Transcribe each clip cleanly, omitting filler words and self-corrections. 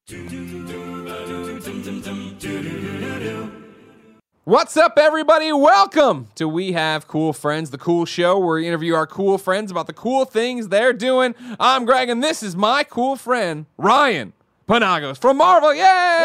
What's up, everybody? Welcome to We Have Cool Friends, the cool show where we interview our cool friends about the cool things they're doing. I'm Greg, and this is my cool friend, Ryan Penagos from Marvel. Yay!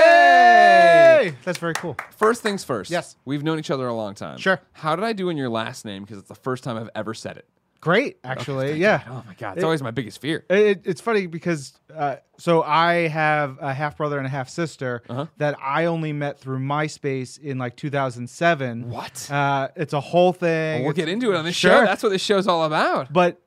Yay! That's very cool. First things first. Yes. We've known each other a long time. Sure. How did I do in your last name? Because it's the first time I've ever said it. Great, actually. Thank Yeah. God. Oh, my God. It's always my biggest fear. It's funny because so I have a half brother and a half sister that I only met through MySpace in like 2007. What? It's a whole thing. Well, we'll get into it on this Sure. show. That's what this show's all about. But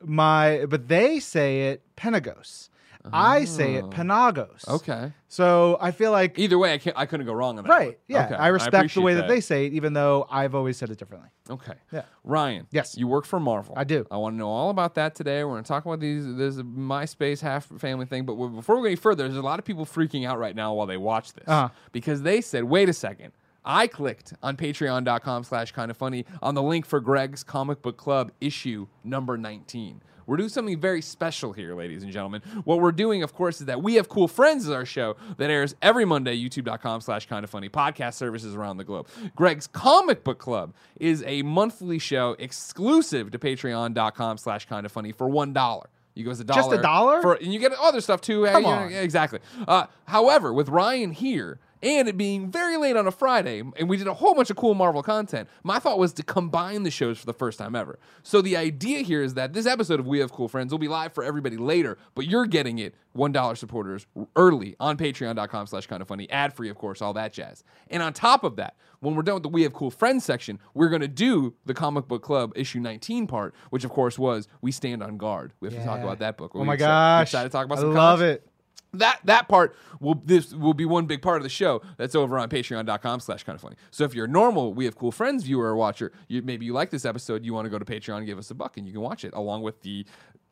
they say it Penagos. I say it Penagos. Okay. So I feel like Either way, I couldn't go wrong on that. right. one. Yeah. Okay. I respect the way appreciate that they say it, even though I've always said it differently. Okay. Yeah. Ryan. Yes. You work for Marvel. I do. I want to know all about that today. We're going to talk about this MySpace half family thing. But before we go any further, there's a lot of people freaking out right now while they watch this. Because they said, wait a second. I clicked on patreon.com/kindafunny on the link for Greg's Comic Book Club issue number 19. We're doing something very special here, ladies and gentlemen. What we're doing, of course, is that We Have Cool Friends is our show that airs every Monday, youtube.com/kindafunny, podcast services around the globe. Greg's Comic Book Club is a monthly show exclusive to patreon.com/kindafunny for $1. You go as $1. Just $1? And you get other stuff too. Come on. Exactly. However, with Ryan here, and it being very late on a Friday, and we did a whole bunch of cool Marvel content, my thought was to combine the shows for the first time ever. So the idea here is that this episode of We Have Cool Friends will be live for everybody later, but you're getting it, $1 supporters, early on patreon.com/kindafunny, ad-free, of course, all that jazz. And on top of that, when we're done with the We Have Cool Friends section, we're going to do the Comic Book Club issue 19 part, which, of course, was We Stand on Guard. We have to talk about that book. Oh, my gosh. Excited to talk about I some love comics? it. That part will be one big part of the show that's over on patreon.com/kindafunny. So if you're a normal We Have Cool Friends viewer or watcher, maybe you like this episode, you want to go to Patreon and give us $1 and you can watch it along with the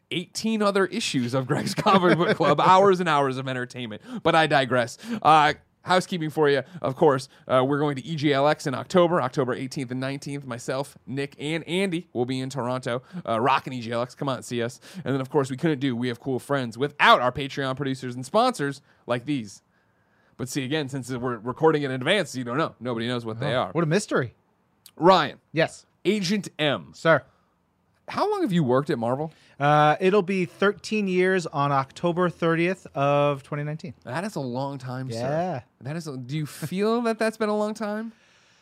18 other issues of Greg's Comic Book Club, hours and hours of entertainment. But I digress. Housekeeping for you, of course, we're going to EGLX in October 18th and 19th. Myself, Nick, and Andy will be in Toronto, rocking EGLX. Come on, see us. And then, of course, we couldn't do We Have Cool Friends without our Patreon producers and sponsors like these. But see, again, since we're recording in advance, you don't know. Nobody knows what they are. What a mystery. Ryan. Yes. Agent M. Sir. How long have you worked at Marvel? It'll be 13 years on October 30th of 2019. That is a long time, Yeah. sir. Do you feel that that's been a long time?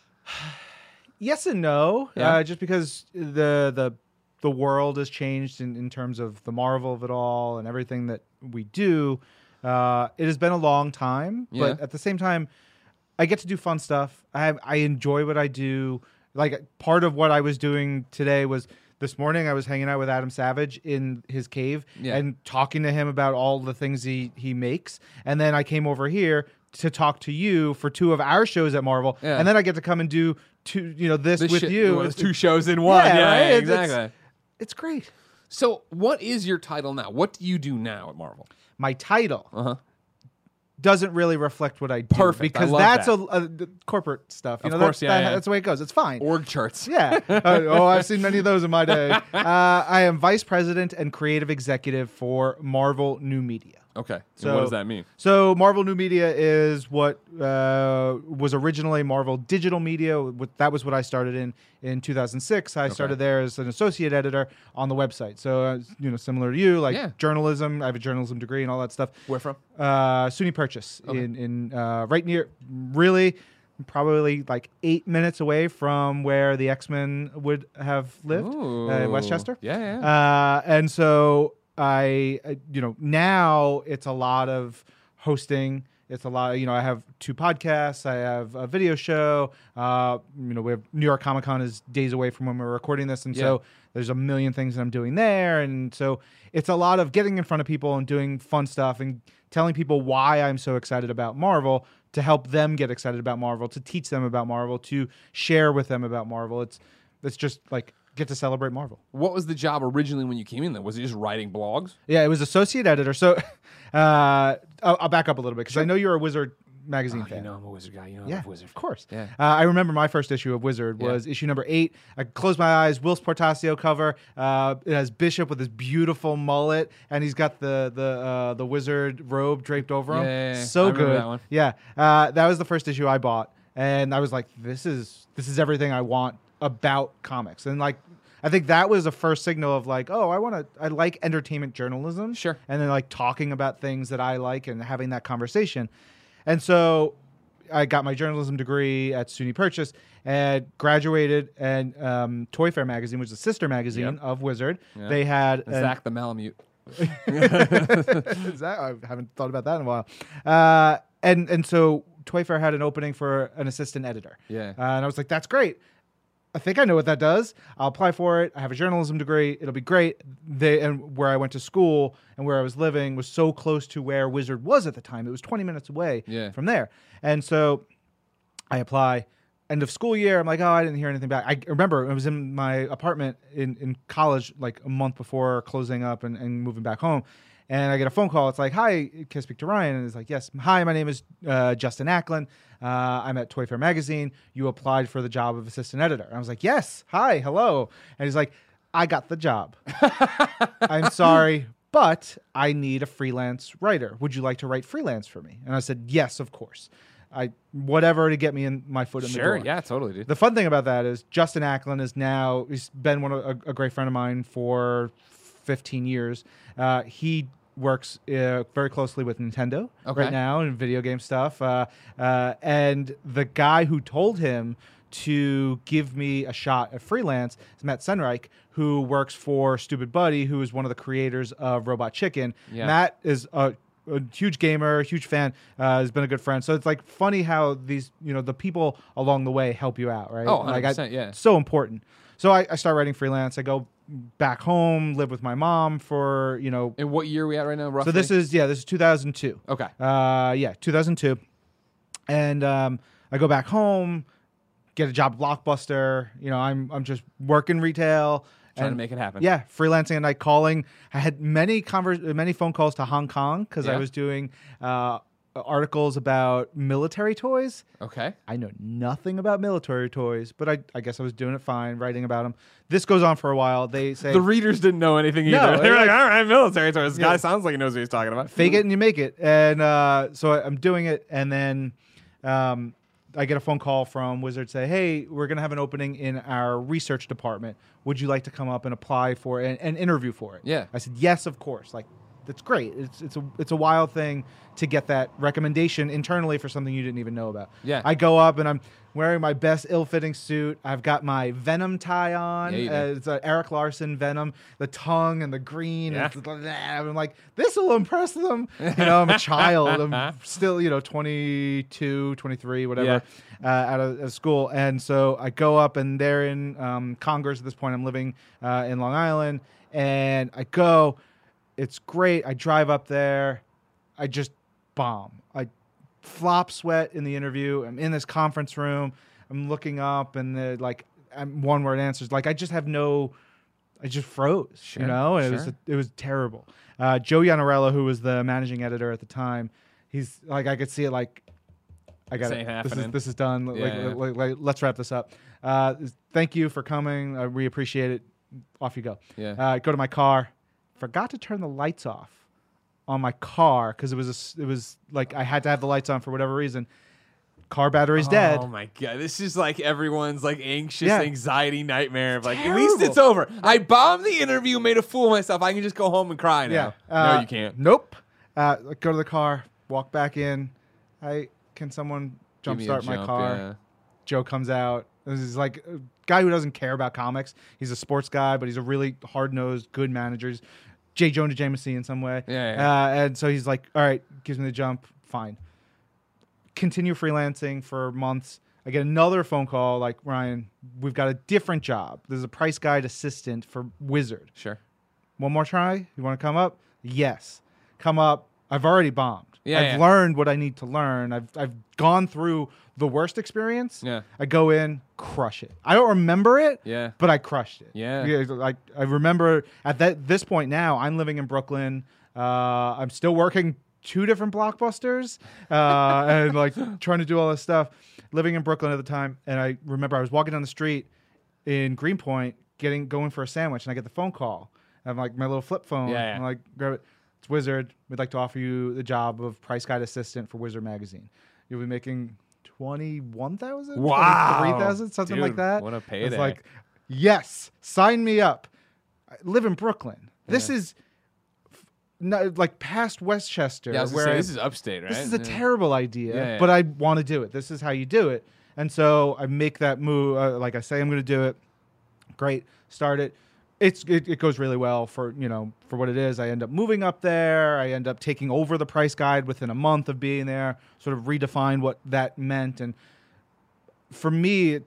Yes and no. Yeah. Just because the world has changed in terms of the Marvel of it all and everything that we do. It has been a long time, but at the same time, I get to do fun stuff. I enjoy what I do. Like part of what I was doing today was this morning I was hanging out with Adam Savage in his cave and talking to him about all the things he makes. And then I came over here to talk to you for 2 of our shows at Marvel. Yeah. And then I get to come and do this with you. It's 2 shows in one. Yeah, right? Exactly. It's great. So what is your title now? What do you do now at Marvel? My title doesn't really reflect what I do. Perfect. Because that's a corporate stuff. Of course, that's the way it goes. It's fine. Org charts. Yeah. I've seen many of those in my day. I am vice president and creative executive for Marvel New Media. Okay. So what does that mean? So Marvel New Media is what was originally Marvel Digital Media. That was what I started in 2006. I started there as an associate editor on the website. So similar to you, journalism. I have a journalism degree and all that stuff. Where from? SUNY Purchase in right near, really, probably like 8 minutes away from where the X-Men would have lived, in Westchester. Yeah. And so now it's a lot of hosting. It's a lot of, I have 2 podcasts. I have a video show. We have New York Comic Con is days away from when we're recording this. And so there's a million things that I'm doing there. And so it's a lot of getting in front of people and doing fun stuff and telling people why I'm so excited about Marvel, to help them get excited about Marvel, to teach them about Marvel, to share with them about Marvel. It's just like get to celebrate Marvel. What was the job originally when you came in, though? Was it just writing blogs? Yeah, it was associate editor. So I'll back up a little bit because I know you're a Wizard magazine fan. You know I'm a Wizard guy. You know I love Wizard. Of course. Yeah. I remember my first issue of Wizard was issue number 8. I closed my eyes. Will Portacio cover. It has Bishop with his beautiful mullet, and he's got the Wizard robe draped over him. Yeah. So I remember good. that one. Yeah. That was the first issue I bought, and I was like, this is everything I want about comics. And like, I think that was the first signal of like, oh, I like entertainment journalism. Sure. And then like talking about things that I like and having that conversation. And so I got my journalism degree at SUNY Purchase and graduated, and Toy Fair magazine, which is a sister magazine of Wizard. Yep. They had Zach the Malamute. I haven't thought about that in a while. And so Toy Fair had an opening for an assistant editor. Yeah. And I was like, that's great. I think I know what that does. I'll apply for it. I have a journalism degree. It'll be great. And where I went to school and where I was living was so close to where Wizard was at the time. It was 20 minutes away from there. And so I apply. End of school year, I'm like, oh, I didn't hear anything back. I remember I was in my apartment in college like a month before closing up and moving back home. And I get a phone call. It's like, hi, can I speak to Ryan? And it's like, yes. Hi, my name is Justin Acklin. I'm at Toy Fair Magazine. You applied for the job of assistant editor. And I was like, yes. Hi, hello. And he's like, I got the job. I'm sorry, but I need a freelance writer. Would you like to write freelance for me? And I said, yes, of course. Whatever to get me in my foot in the door. Sure, yeah, totally, dude. The fun thing about that is Justin Acklin he's been a great friend of mine for 15 years. He works very closely with Nintendo right now and video game stuff. And the guy who told him to give me a shot at freelance is Matt Senreich, who works for Stupid Buddy, who is one of the creators of Robot Chicken. Yeah. Matt is a huge gamer, huge fan, has been a good friend. So it's like funny how these, the people along the way help you out, right? Oh, 100%, yeah. So important. So I start writing freelance. I go back home, live with my mom for, And what year are we at right now, roughly? So this is 2002. Okay. 2002. And I go back home, get a job at Blockbuster. I'm just working retail. Trying to make it happen. Yeah, freelancing and calling. I had many phone calls to Hong Kong because I was doing articles about military toys. Okay. I know nothing about military toys, but I guess I was doing it fine, writing about them. This goes on for a while. They say the readers didn't know anything either. They're like, all right, military toys. This guy sounds like he knows what he's talking about. Fake it and you make it. And so I'm doing it, and then I get a phone call from Wizard say, hey, we're going to have an opening in our research department. Would you like to come up and apply for it and interview for it? Yeah. I said, yes, of course. Like, that's great. It's a wild thing to get that recommendation internally for something you didn't even know about. Yeah. I go up and I'm wearing my best ill-fitting suit. I've got my Venom tie on. It's an Eric Larson Venom, the tongue and the green. Yeah. I'm like, this will impress them. I'm a child. I'm still, 22, 23, whatever, out of school. And so I go up and they're in Congress at this point. I'm living in Long Island. And I go. It's great. I drive up there. I just bomb. I flop sweat in the interview. I'm in this conference room. I'm looking up and I'm one-word answers. Like I just froze, and it was terrible. Joe Iannarello, who was the managing editor at the time, he's like, I could see it like, I got it. This is done. Let's wrap this up. Thank you for coming. We appreciate it. Off you go. Yeah. Go to my car. Forgot to turn the lights off on my car because it was like I had to have the lights on for whatever reason. Car battery's dead. Oh my god, this is like everyone's like anxious Yeah. anxiety nightmare of like Terrible. at least it's over. I bombed the interview, made a fool of myself. I can just go home and cry now. No, you can't. Nope. Go to the car, walk back in. Can someone Give me a jumpstart my jump, car? yeah. Joe comes out. This is like a guy who doesn't care about comics. He's a sports guy, but he's a really hard-nosed, good manager. He's J. Jonah Jameson in some way. And so he's like, all right, gives me the jump. Fine. Continue freelancing for months. I get another phone call like, Ryan, we've got a different job. There's a price guide assistant for Wizard. Sure. One more try? You want to come up? Yes. Come up. I've already bombed. I've Yeah. learned what I need to learn. I've gone through the worst experience. Yeah. I go in, crush it. I don't remember it, Yeah. but I crushed it. Yeah. I remember at this point now, I'm living in Brooklyn. I'm still working 2 different Blockbusters, and like trying to do all this stuff. Living in Brooklyn at the time, and I remember I was walking down the street in Greenpoint, going for a sandwich, and I get the phone call. I'm like my little flip phone. Yeah. I'm like, grab it. It's Wizard. We'd like to offer you the job of price guide assistant for Wizard magazine. You'll be making $21,000, wow, $23,000, something dude, like that. What a payday! It's like, yes, sign me up. I live in Brooklyn. This is not, like past Westchester. Yeah, I was gonna say, this is upstate, right? This is a terrible idea, Yeah. but I want to do it. This is how you do it. And so I make that move. Like I say, I'm going to do it. Great, start it. It goes really well for what it is. I end up moving up there. I end up taking over the price guide within a month of being there. Sort of redefined what that meant. And for me,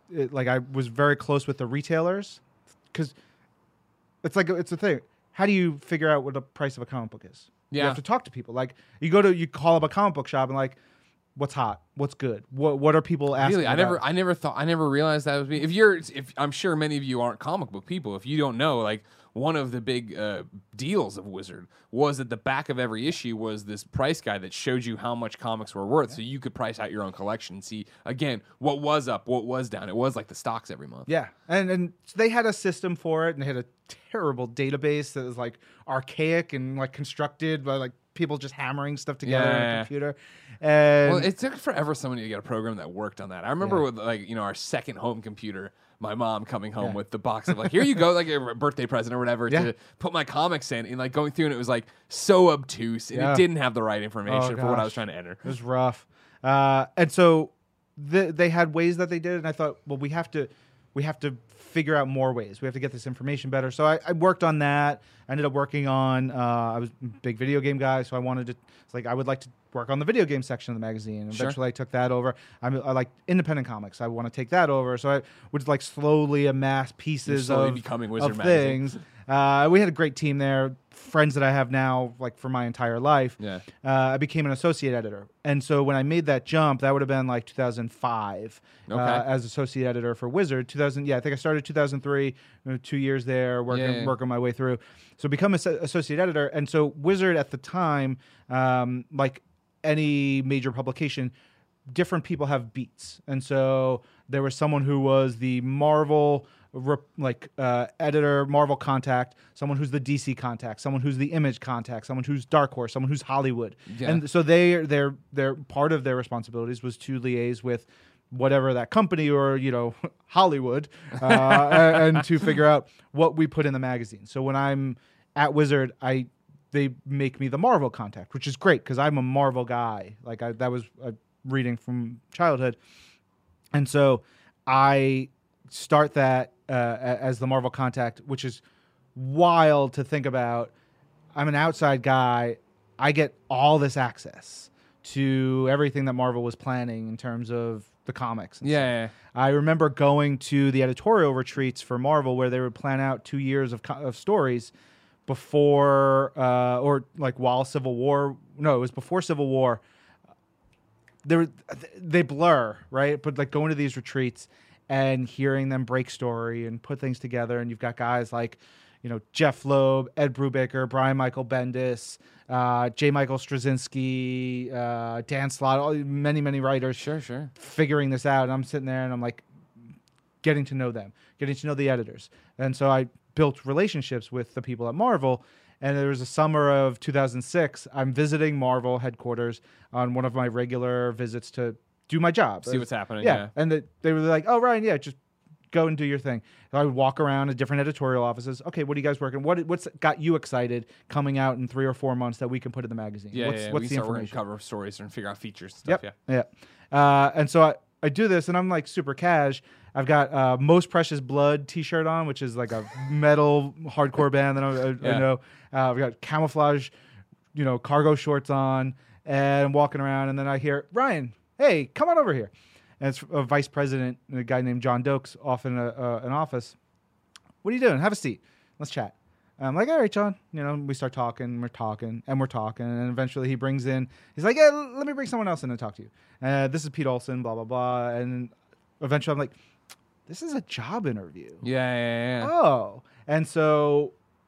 I was very close with the retailers because it's a thing. How do you figure out what the price of a comic book is? Yeah. You have to talk to people. Like you call up a comic book shop and like, what's hot? What's good? What are people asking? Really, I never realized that was me. If I'm sure many of you aren't comic book people. If you don't know, like one of the big deals of Wizard was at the back of every issue was this price guide that showed you how much comics were worth, so you could price out your own collection and see again what was up, what was down. It was like the stocks every month. Yeah, and they had a system for it, and they had a terrible database that was like archaic and like constructed by like people just hammering stuff together on a computer. And well, it took forever somebody to get a program that worked on that. I remember with our second home computer, my mom coming home with the box of like, here you go, like a birthday present or whatever to put my comics in, and like going through, and it was like so obtuse, and it didn't have the right information for what I was trying to enter. It was rough. And so they had ways that they did it, and I thought, well, we have to figure out more ways. We have to get this information better. So I worked on that. I ended up working on, I was a big video game guy, so I would like to work on the video game section of the magazine. And eventually I took that over. I like independent comics. I want to take that over. So I would like slowly amass pieces of becoming Wizard things. We had a great team there, friends that I have now, like for my entire life. Yeah. I became an associate editor. And so when I made that jump, that would have been like 2005 as associate editor for Wizard. I think I started 2003, 2 years there, working my way through. So become an associate editor. And so Wizard at the time, like any major publication, different people have beats. And so there was someone who was the Marvel editor, Marvel contact, someone who's the DC contact, someone who's the Image contact, someone who's Dark Horse, someone who's Hollywood. Yeah. And so they're part of their responsibilities was to liaise with whatever that company or Hollywood and to figure out what we put in the magazine. So when I'm at Wizard, they make me the Marvel contact, which is great because I'm a Marvel guy. Like that was a reading from childhood, and so I start that as the Marvel contact, which is wild to think about. I'm an outside guy. I get all this access to everything that Marvel was planning in terms of the comics. And stuff. I remember going to the editorial retreats for Marvel where they would plan out 2 years of stories before or like while Civil War. No, it was before Civil War. They blur, right? But like going to these retreats and hearing them break story and put things together, and you've got guys like, Jeff Loeb, Ed Brubaker, Brian Michael Bendis, J. Michael Straczynski, Dan Slott, many writers. Sure. Figuring this out, and I'm sitting there and I'm like, getting to know them, getting to know the editors, and so I built relationships with the people at Marvel. And there was a summer of 2006. I'm visiting Marvel headquarters on one of my regular visits to do my job. See what's happening. Yeah. And they were like, oh, Ryan, just go and do your thing. So I would walk around to different editorial offices. Okay, what are you guys working? What's got you excited coming out in 3 or 4 months that we can put in the magazine? What's the information? Cover stories and figure out features and stuff. Yeah. And so I do this, and I'm like super cash. I've got Most Precious Blood T-shirt on, which is like a metal hardcore band that I know. I've got camouflage, cargo shorts on, and I'm walking around, and then I hear, Ryan, hey, come on over here. And it's a vice president, a guy named John Dokes, off in an office. What are you doing? Have a seat. Let's chat. And I'm like, all right, John. We start talking, we're talking, and eventually he brings in, he's like, yeah, let me bring someone else in and talk to you. This is Pete Olson, blah, blah, blah. And eventually I'm like, this is a job interview. Yeah. Oh. And so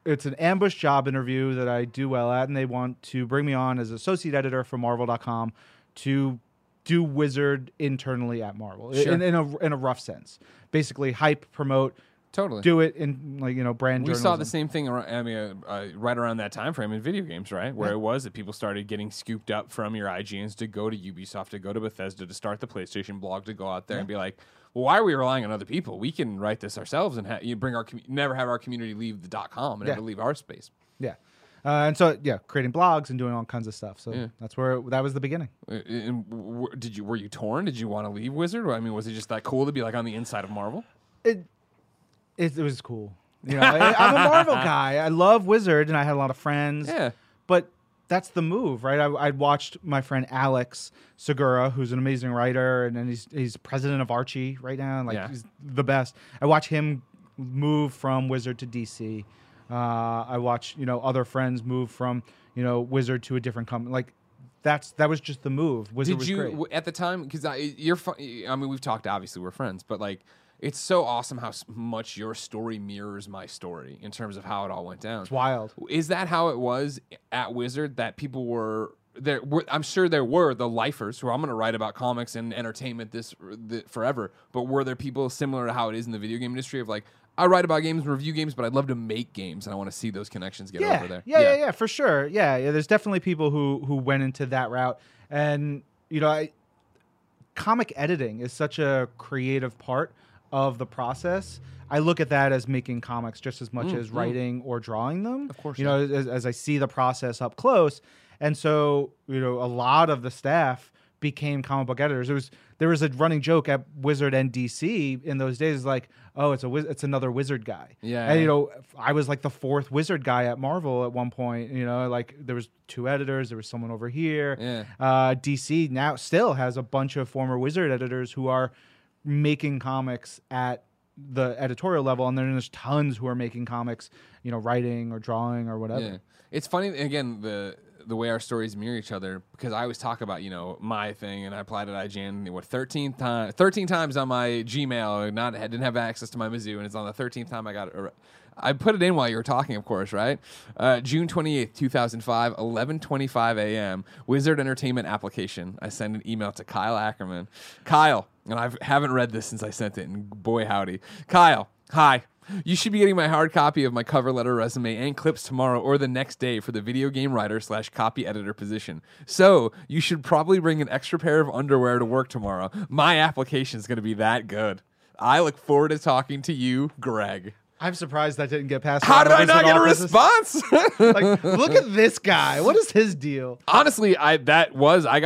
it's an ambush job interview that I do well at, and they want to bring me on as associate editor for Marvel.com to do Wizard internally at Marvel Sure. in a rough sense. Basically, hype, promote, Totally. do it in brand. We journalism. saw the same thing. Right around that time frame in video games, right? Where it was that people started getting scooped up from your IGNs to go to Ubisoft, to go to Bethesda, to start the PlayStation blog, to go out there and be like, well, why are we relying on other people? We can write this ourselves and bring our never have our community leave the .com and never leave our space. Yeah. And so, creating blogs and doing all kinds of stuff. So that was the beginning. And were you torn? Did you want to leave Wizard? I mean, was it just that cool to be like on the inside of Marvel? It was cool. I'm a Marvel guy. I love Wizard, and I had a lot of friends. Yeah. But that's the move, right? I watched my friend Alex Segura, who's an amazing writer, and then he's president of Archie right now. And he's the best. I watch him move from Wizard to DC. I watch other friends move from Wizard to a different company. Like that was just the move. Wizard was great. At the time, because you're I mean, we've talked, obviously we're friends, but like it's so awesome how much your story mirrors my story in terms of how it all went down. It's wild. Is that how it was at Wizard, that people were there? I'm sure there were the lifers who I'm going to write about comics and entertainment forever, but were there people similar to how it is in the video game industry of like, I write about games and review games, but I'd love to make games, and I want to see those connections get over there. Yeah, for sure. Yeah, there's definitely people who went into that route, and comic editing is such a creative part of the process. I look at that as making comics just as much as writing or drawing them. Of course, as I see the process up close, and so a lot of the staff became comic book editors. There was a running joke at Wizard and DC in those days, like, oh, it's another Wizard guy. Yeah. And I was like the fourth Wizard guy at Marvel at one point. Like there was 2 editors, there was someone over here. Yeah. DC now still has a bunch of former Wizard editors who are making comics at the editorial level, and then there's tons who are making comics, writing or drawing or whatever. Yeah. It's funny, again, the way our stories mirror each other, because I always talk about, my thing, and I applied at IGN 13 times on my Gmail. Didn't have access to my Mizzou, and it's on the 13th time I got it. I put it in while you were talking, of course, right? June 28th, 2005, 11:25 a.m. Wizard Entertainment application. I send an email to Kyle Ackerman. Kyle, and I haven't read this since I sent it, and boy howdy. Kyle, hi. You should be getting my hard copy of my cover letter, resume, and clips tomorrow or the next day for the video game writer / copy editor position. So you should probably bring an extra pair of underwear to work tomorrow. My application is going to be that good. I look forward to talking to you, Greg. I'm surprised that didn't get past. How did I not get a response? Like, look at this guy. What is his deal? Honestly, I got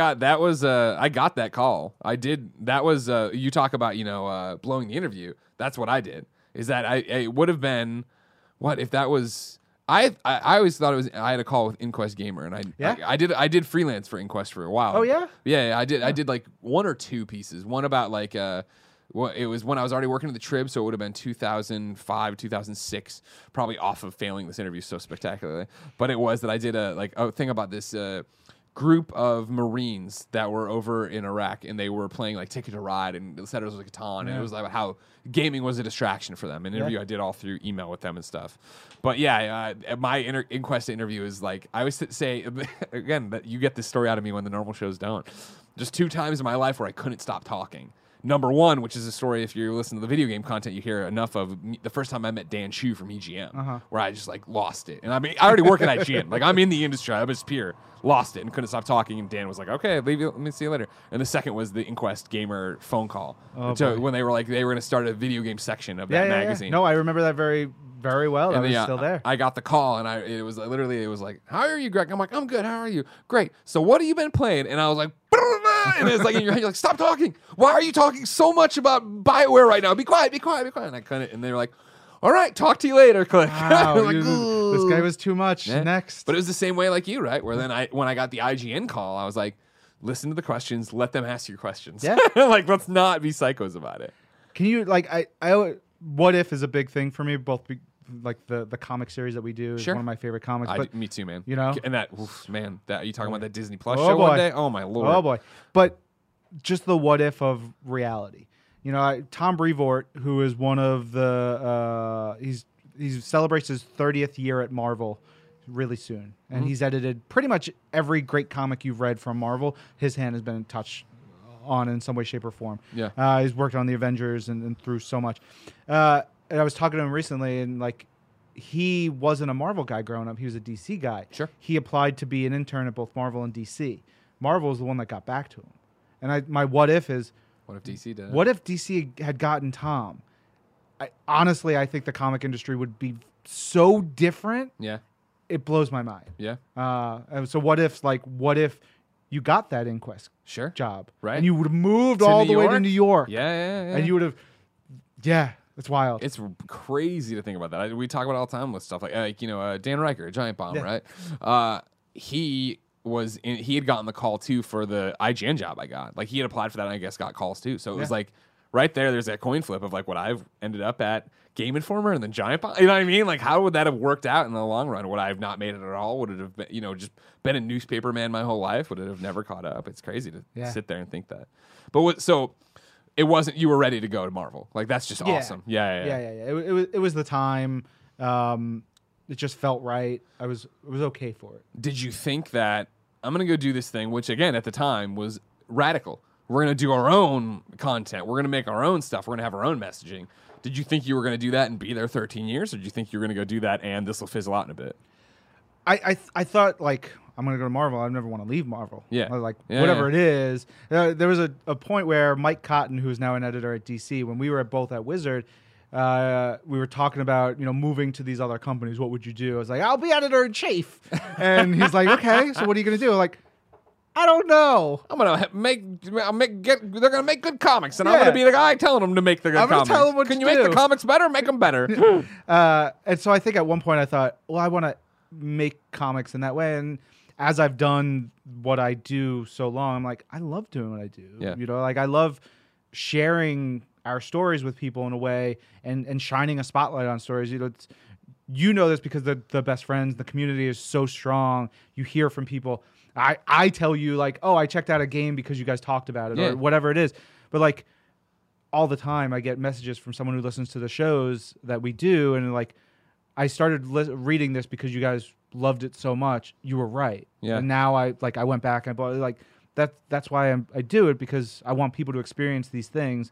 that call. I did. That was you talk about blowing the interview. That's what I did. Is that it would have been what if that was I always thought it was I had a call with Inquest Gamer, and I did freelance for Inquest for a while. Oh yeah? Yeah, I did. I did like 1 or 2 pieces. One about like it was when I was already working at the Trib, so it would have been 2005, 2006, probably off of failing this interview so spectacularly. But it was that I did a thing about this group of Marines that were over in Iraq, and they were playing like Ticket to Ride and Settlers of Catan, and it was like how gaming was a distraction for them. An interview I did all through email with them and stuff. But yeah, my Inquest interview is like, I always say again that you get this story out of me when the normal shows don't. Just 2 times in my life where I couldn't stop talking. Number 1, which is a story, if you listen to the video game content, you hear enough of the first time I met Dan Chu from EGM, where I just like lost it. And I mean, I already work at IGN. Like, I'm in the industry. I was peer. Lost it and couldn't stop talking. And Dan was like, okay, leave you. Let me see you later. And the second was the Inquest Gamer phone call. So when they were like, they were going to start a video game section of that magazine. No, I remember that very, very well. I was still there. I got the call, and it was like, how are you, Greg? I'm like, I'm good. How are you? Great. So what have you been playing? And I was like, and it's like in your head, you're like, stop talking. Why are you talking so much about BioWare right now? Be quiet, be quiet, be quiet. And I couldn't. And they were like, all right, talk to you later. Click. Wow, like, this guy was too much. Yeah. Next. But it was the same way like you, right? Where then when I got the IGN call, I was like, listen to the questions. Let them ask you questions. Yeah. Like, let's not be psychos about it. Can you, like, What If is a big thing for me, both like the comic series that we do is one of my favorite comics. But, me too, man. And that, are you talking about that Disney Plus show one day? Oh, my Lord. Oh, boy. But just the what if of reality. Tom Brevoort, who is one of the, he celebrates his 30th year at Marvel really soon, and he's edited pretty much every great comic you've read from Marvel. His hand has been touched on in some way, shape, or form. Yeah. He's worked on the Avengers and through so much. And I was talking to him recently, and like, he wasn't a Marvel guy growing up. He was a DC guy. Sure. He applied to be an intern at both Marvel and DC. Marvel is the one that got back to him. And my what if is, What if DC did? what if DC had gotten Tom? Honestly, I think the comic industry would be so different. Yeah. It blows my mind. Yeah. And so what if you got that Inquest Sure. job, Right. and you would have moved To all New the way to York? New York, Yeah. and you would have, it's wild. It's crazy to think about that. We talk about it all the time with stuff like Dan Riker, Giant Bomb, Yeah. right? He had gotten the call too for the IGN job I got. Like, he had applied for that and I guess got calls too. So it was like right there's that coin flip of like what I've ended up at Game Informer and then Giant Bomb. You know what I mean? Like, how would that have worked out in the long run? Would I have not made it at all? Would it have been, just been a newspaper man my whole life? Would it have never caught up? It's crazy to sit there and think that. But so it wasn't, you were ready to go to Marvel. Like, that's just awesome. Yeah. It was the time. It just felt right. It was okay for it. Did you think that I'm going to go do this thing, which again at the time was radical? We're going to do our own content. We're going to make our own stuff. We're going to have our own messaging. Did you think you were going to do that and be there 13 years, or did you think you were going to go do that and this will fizzle out in a bit? I thought, like, I'm going to go to Marvel. I never want to leave Marvel. Yeah. Whatever it is. There was a point where Mike Cotton, who's now an editor at DC, when we were both at Wizard, we were talking about, moving to these other companies. What would you do? I was like, I'll be editor-in-chief. And he's like, okay, so what are you going to do? I'm like, I don't know. I'm gonna they're gonna make good comics, and I'm gonna be the guy telling them to make the good I'm gonna comics. tell them what Can to you make do. the comics better? Make them better. And so I think at one point I thought, well, I want to make comics in that way. And as I've done what I do so long, I'm like, I love doing what I do. Yeah. I love sharing our stories with people in a way and shining a spotlight on stories. You know this because the best friends, the community is so strong. You hear from people. I tell you, like, oh, I checked out a game because you guys talked about it, or whatever it is. But like, all the time I get messages from someone who listens to the shows that we do, and like, I started reading this because you guys loved it so much. You were right. Yeah. And now I went back and bought it. Like, that's why I do it, because I want people to experience these things.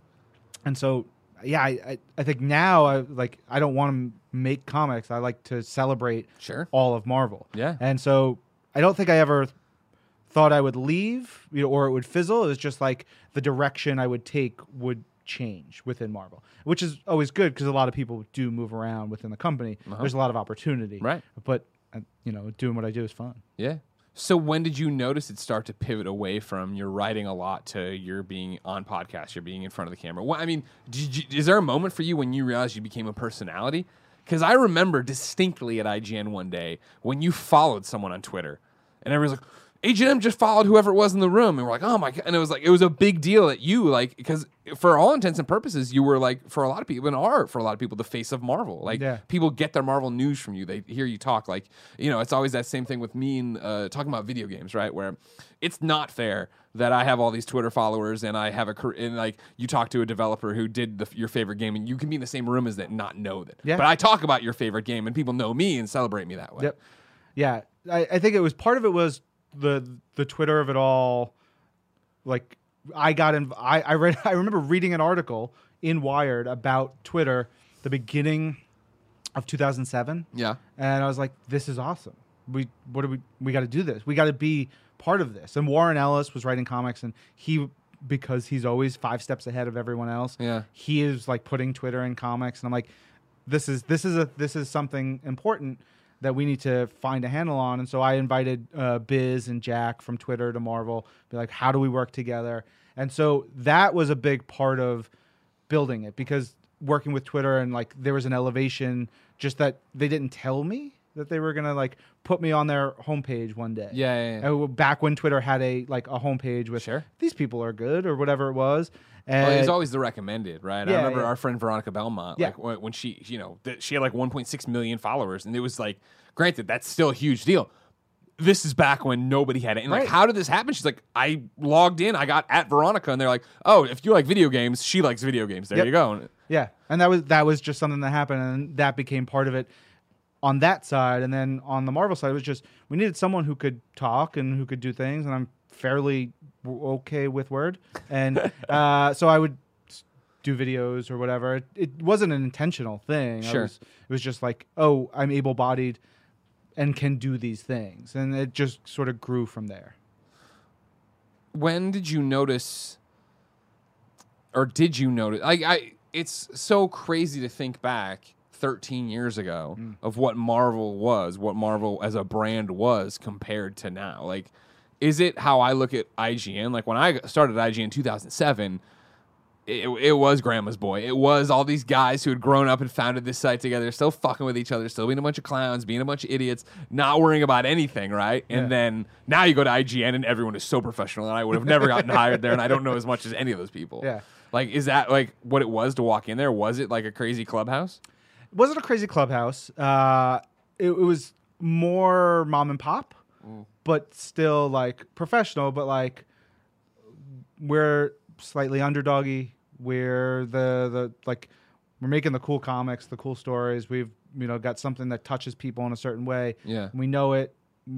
And so, yeah, I think now I don't want to make comics. I like to celebrate all of Marvel. Yeah. And so I don't think I ever thought I would leave, or it would fizzle. It was just like the direction I would take would change within Marvel, which is always good because a lot of people do move around within the company. There's a lot of opportunity. Right. But, doing what I do is fun. Yeah. So when did you notice it start to pivot away from you're writing a lot to you're being on podcasts, you're being in front of the camera? Well, I mean, is there a moment for you when you realized you became a personality? Because I remember distinctly at IGN one day when you followed someone on Twitter, and everyone's like, H&M just followed whoever it was in the room, and we're like, oh my god! And it was a big deal that you, like, because for all intents and purposes, you were like, for a lot of people, and are for a lot of people, the face of Marvel. Like, people get their Marvel news from you. They hear you talk. Like, it's always that same thing with me and talking about video games, right? Where it's not fair that I have all these Twitter followers and I have a career, and like you talk to a developer who did your favorite game, and you can be in the same room as that and not know that. Yeah. But I talk about your favorite game, and people know me and celebrate me that way. Yep. Yeah, I think it was part of it was the Twitter of it all. Like, I remember reading an article in Wired about Twitter the beginning of 2007. Yeah. And I was like, this is awesome. We got to do this. We got to be part of this. And Warren Ellis was writing comics, and because he's always 5 steps ahead of everyone else. Yeah. He is like putting Twitter in comics, and I'm like, this is something important that we need to find a handle on. And so I invited Biz and Jack from Twitter to Marvel, be like, how do we work together? And so that was a big part of building it, because working with Twitter, and like there was an elevation just that they didn't tell me that they were gonna like put me on their homepage one day. Yeah. Back when Twitter had a homepage with these people are good or whatever it was. Well, it was always the recommended, right? Yeah, I remember our friend Veronica Belmont, Yeah. like when she had like 1.6 million followers, and it was like, granted, that's still a huge deal. this is back when nobody had it. And like, Right. how did this happen? She's like, I logged in, I got at Veronica, and they're like, oh, if you like video games, she likes video games. There Yep. you go. Yeah, and that was just something that happened, and that became part of it on that side. And then on the Marvel side, it was just we needed someone who could talk and who could do things, and I'm fairly okay with Word, and so I would do videos or whatever. It wasn't an intentional thing. Sure. It was just like, oh, I'm able-bodied and can do these things, and it just sort of grew from there. When did you notice, or did you notice? It's so crazy to think back 13 years ago of what Marvel as a brand was compared to now. Like, is it how I look at IGN? Like, when I started IGN in 2007, it was Grandma's Boy. It was all these guys who had grown up and founded this site together, still fucking with each other, still being a bunch of clowns, being a bunch of idiots, not worrying about anything, right? And then now you go to IGN and everyone is so professional, and I would have never gotten hired there, and I don't know as much as any of those people. Yeah. Like, is that like what it was to walk in there? Was it like a crazy clubhouse? It wasn't a crazy clubhouse. It was more mom and pop, but still like professional. But like we're slightly underdoggy. We're the like we're making the cool comics, the cool stories. We've got something that touches people in a certain way. Yeah. We know it.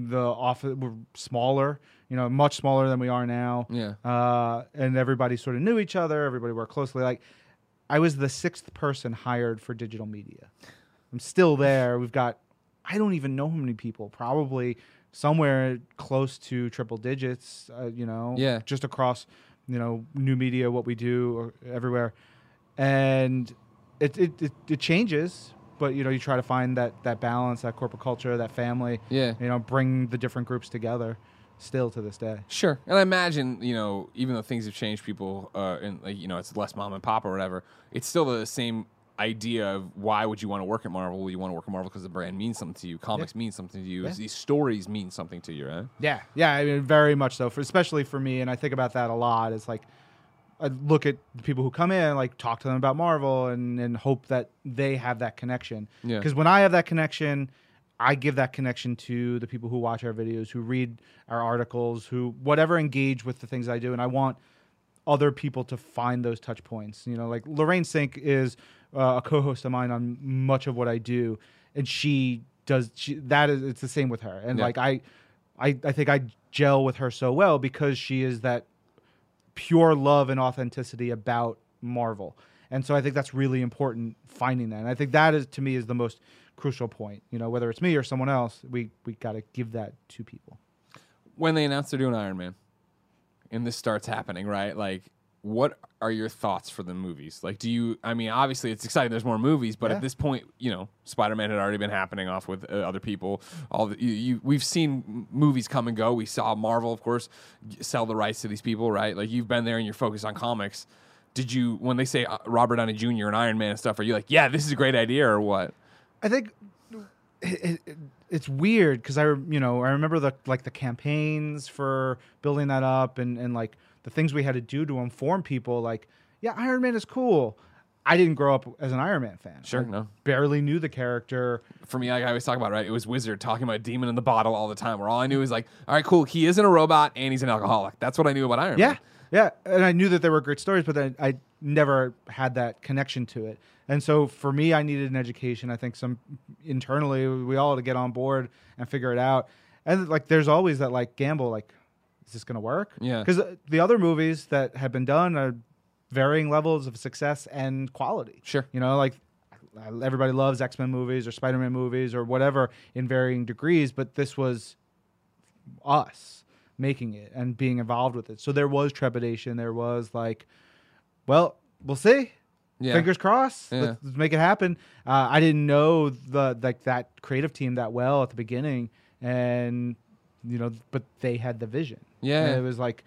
We're smaller, much smaller than we are now. Yeah. And everybody sort of knew each other. Everybody worked closely. Like, I was the 6th person hired for digital media. I'm still there. We've got, I don't even know how many people, probably somewhere close to triple digits, Yeah. just across, new media, what we do everywhere. And it changes. But you try to find that balance, that corporate culture, that family. Yeah. Bring the different groups together. Still to this day. Sure. And I imagine, even though things have changed, people, and it's less mom and pop or whatever, it's still the same idea of why would you want to work at Marvel? Well, you want to work at Marvel because the brand means something to you. Comics mean something to you. Yeah. These stories mean something to you, right? Yeah. Yeah. I mean, very much so. Especially for me, and I think about that a lot. It's like, I look at the people who come in, like talk to them about Marvel, and hope that they have that connection. Yeah. Because when I have that connection, I give that connection to the people who watch our videos, who read our articles, who whatever engage with the things I do, and I want other people to find those touch points. Like Lorraine Sink is a co-host of mine on much of what I do, and it's the same with her. And like I think I gel with her so well because she is that pure love and authenticity about Marvel. And so I think that's really important, finding that. And I think that is, to me, is the most crucial point. Whether it's me or someone else, we got to give that to people. When they announced they're doing Iron Man and this starts happening, right? Like, what are your thoughts for the movies? Like, obviously it's exciting. There's more movies, but at this point, Spider-Man had already been happening off with other people. We've seen movies come and go. We saw Marvel, of course, sell the rights to these people, right? Like, you've been there and you're focused on comics. Did you, when they say Robert Downey Jr. and Iron Man and stuff, are you like, yeah, this is a great idea, or what? I think it's weird because I remember the campaigns for building that up and like the things we had to do to inform people. Like, yeah, Iron Man is cool. I didn't grow up as an Iron Man fan. Sure, I no. barely knew the character. For me, like I always talk about, right? It was Wizard talking about Demon in the Bottle all the time, where all I knew was like, all right, cool, he isn't a robot and he's an alcoholic. That's what I knew about Iron Man. Yeah, and I knew that there were great stories, but then I never had that connection to it. And so for me, I needed an education. I think internally, we all had to get on board and figure it out. And like, there's always that like gamble, like, is this going to work? Yeah. Because the other movies that have been done are varying levels of success and quality. Sure. Like everybody loves X-Men movies or Spider-Man movies or whatever in varying degrees, but this was us making it and being involved with it. So there was trepidation. There was like, well, we'll see. Yeah. Fingers crossed. Yeah. Let's make it happen. I didn't know that creative team that well at the beginning, and but they had the vision. Yeah. And it was like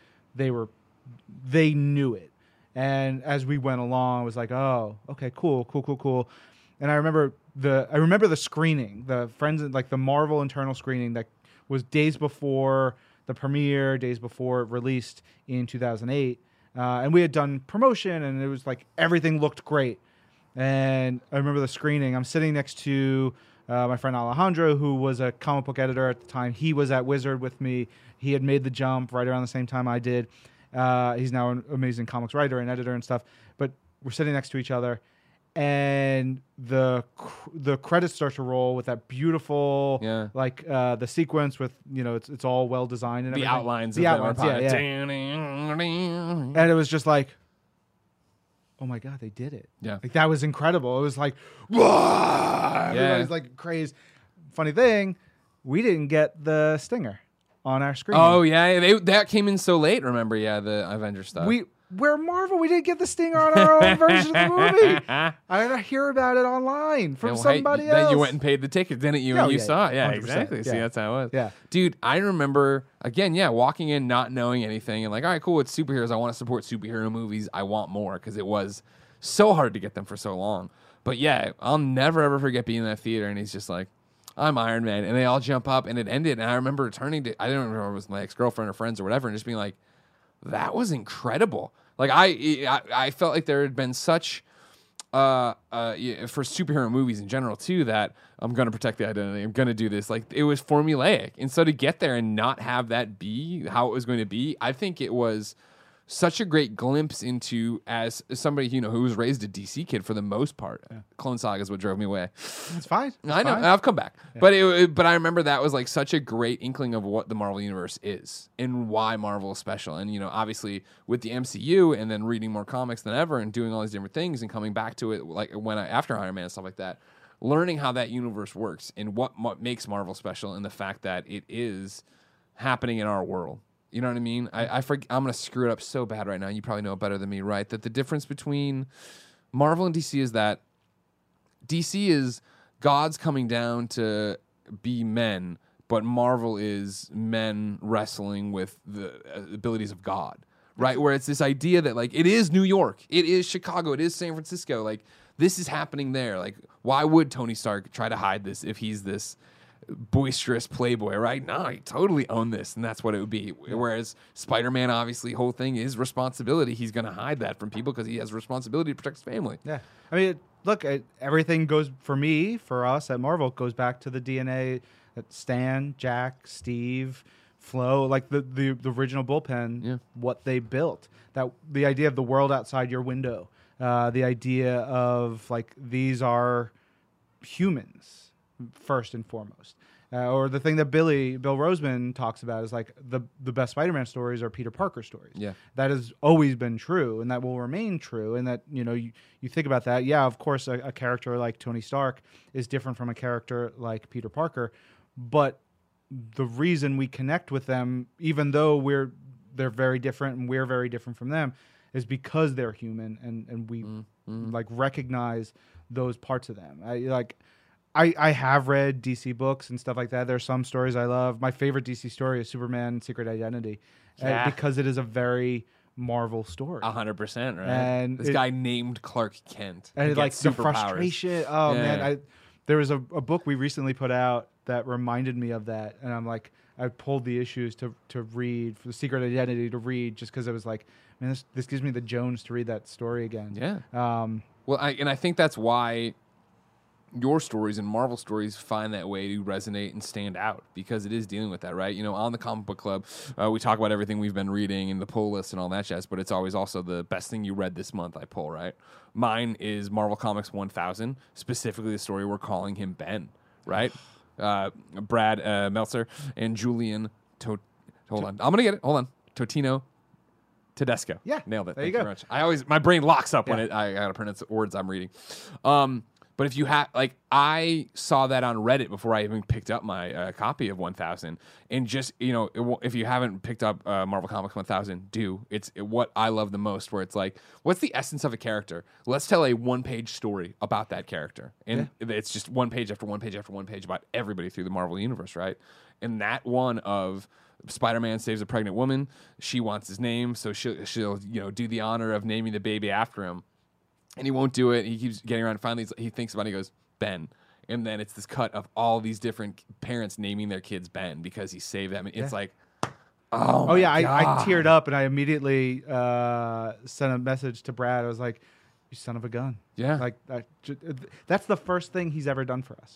they knew it. And as we went along, it was like, oh, okay, cool. And I remember the screening, the friends, like the Marvel internal screening that was days before the premiere, days before it released in 2008. And we had done promotion, and it was like everything looked great. And I remember the screening. I'm sitting next to My friend Alejandro, who was a comic book editor at the time, he was at Wizard with me. He had made the jump right around the same time I did. He's now an amazing comics writer and editor and stuff. But we're sitting next to each other, and the credits start to roll with that beautiful, the sequence with it's all well designed and the everything. outlines, the of outlines, yeah. And it was just like, oh my God, they did it. Yeah. Like that was incredible. It was like, whoa! Everybody's like crazed. Funny thing, we didn't get the stinger on our screen. Oh yeah, that came in so late. Remember, the Avengers stuff. We're Marvel. We didn't get the stinger on our own version of the movie. I had to hear about it online from somebody else. Then you went and paid the ticket, didn't you? And you saw it. Yeah, 100%. exactly. Yeah. See, that's how it was. Yeah. Dude, I remember, again, walking in not knowing anything and like, all right, cool, it's superheroes. I want to support superhero movies. I want more because it was so hard to get them for so long. But yeah, I'll never, ever forget being in that theater and he's just like, I'm Iron Man. And they all jump up and it ended. And I remember turning to, I don't remember if it was my ex-girlfriend or friends or whatever, and just being like, that was incredible. Like I felt like there had been such for superhero movies in general too that I'm gonna protect the identity. I'm gonna do this. Like it was formulaic, and so to get there and not have that be how it was going to be, I think it was such a great glimpse into, as somebody who was raised a DC kid for the most part. Yeah. Clone Saga is what drove me away. It's fine. I know. I've come back, but I remember that was like such a great inkling of what the Marvel universe is and why Marvel is special. And obviously with the MCU and then reading more comics than ever and doing all these different things and coming back to it like after Iron Man and stuff like that, learning how that universe works and what makes Marvel special and the fact that it is happening in our world. You know what I mean? I'm going to screw it up so bad right now. You probably know it better than me, right? That the difference between Marvel and DC is that DC is gods coming down to be men, but Marvel is men wrestling with the abilities of God, right? Where it's this idea that like it is New York, it is Chicago, it is San Francisco. Like this is happening there. Like why would Tony Stark try to hide this if he's this boisterous playboy, right? No, he totally owned this, and that's what it would be. Yeah. Whereas Spider-Man, obviously, whole thing is responsibility. He's going to hide that from people because he has a responsibility to protect his family. Yeah. I mean, look, everything goes, for us at Marvel, goes back to the DNA that Stan, Jack, Steve, Flo, like the original bullpen, what they built. That the idea of the world outside your window, the idea of like these are humans first and foremost. Or the thing that Bill Roseman talks about is like the best Spider-Man stories are Peter Parker stories. Yeah. That has always been true and that will remain true. And that, you think about that. Yeah, of course, a character like Tony Stark is different from a character like Peter Parker. But the reason we connect with them, even though they're very different and we're very different from them, is because they're human and we like recognize those parts of them. I have read DC books and stuff like that. There's some stories I love. My favorite DC story is Superman Secret Identity because it is a very Marvel story. 100%, right? And this guy named Clark Kent. And like the frustration. Oh, man. There was a book we recently put out that reminded me of that. And I'm like, I pulled the issues to read, for the Secret Identity to read, just because it was like, man, this gives me the Jones to read that story again. Yeah. Well, I think that's why your stories and Marvel stories find that way to resonate and stand out, because it is dealing with that, right? On the Comic Book Club, we talk about everything we've been reading and the pull list and all that jazz, but it's always also the best thing you read this month I pull, right? Mine is Marvel Comics 1000, specifically the story we're calling him Ben, right? Brad Meltzer and Julian hold on. I'm going to get it. Hold on. Totino Tedesco. Yeah. Nailed it. There Thank you you go. very much. My brain locks up when I got to pronounce words I'm reading. But if you have, like, I saw that on Reddit before I even picked up my copy of 1000. And just, if you haven't picked up Marvel Comics 1000, do. It's what I love the most, where it's like, what's the essence of a character? Let's tell a one-page story about that character. And it's just one page after one page after one page about everybody through the Marvel Universe, right? And that one of Spider-Man saves a pregnant woman. She wants his name, so she'll do the honor of naming the baby after him. And he won't do it. He keeps getting around. Finally, he thinks about it. He goes, Ben. And then it's this cut of all these different parents naming their kids Ben because he saved them. It's like, oh yeah, I teared up and I immediately sent a message to Brad. I was like, you son of a gun. Yeah. Like that's the first thing he's ever done for us.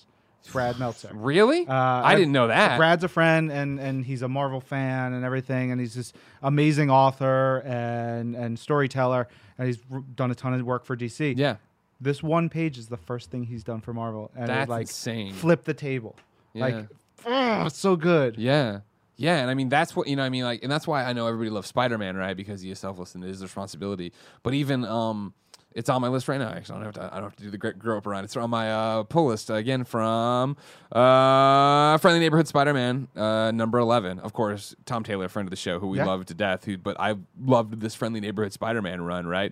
Brad Meltzer. Really? I didn't know that. Brad's a friend, and he's a Marvel fan and everything, and he's this amazing author and storyteller, and he's done a ton of work for DC. Yeah. This one page is the first thing he's done for Marvel, and That's it, like, insane. Flipped the table. Yeah. Like, it's so good. Yeah. Yeah, and I mean that's what I mean, like, and that's why I know everybody loves Spider-Man, right? Because he is selfless and it is a responsibility. But even it's on my list right now. Actually, I don't have to do the grow up around. It's on my pull list again from Friendly Neighborhood Spider-Man number 11. Of course, Tom Taylor, friend of the show, who we love to death. But I loved this Friendly Neighborhood Spider-Man run, right?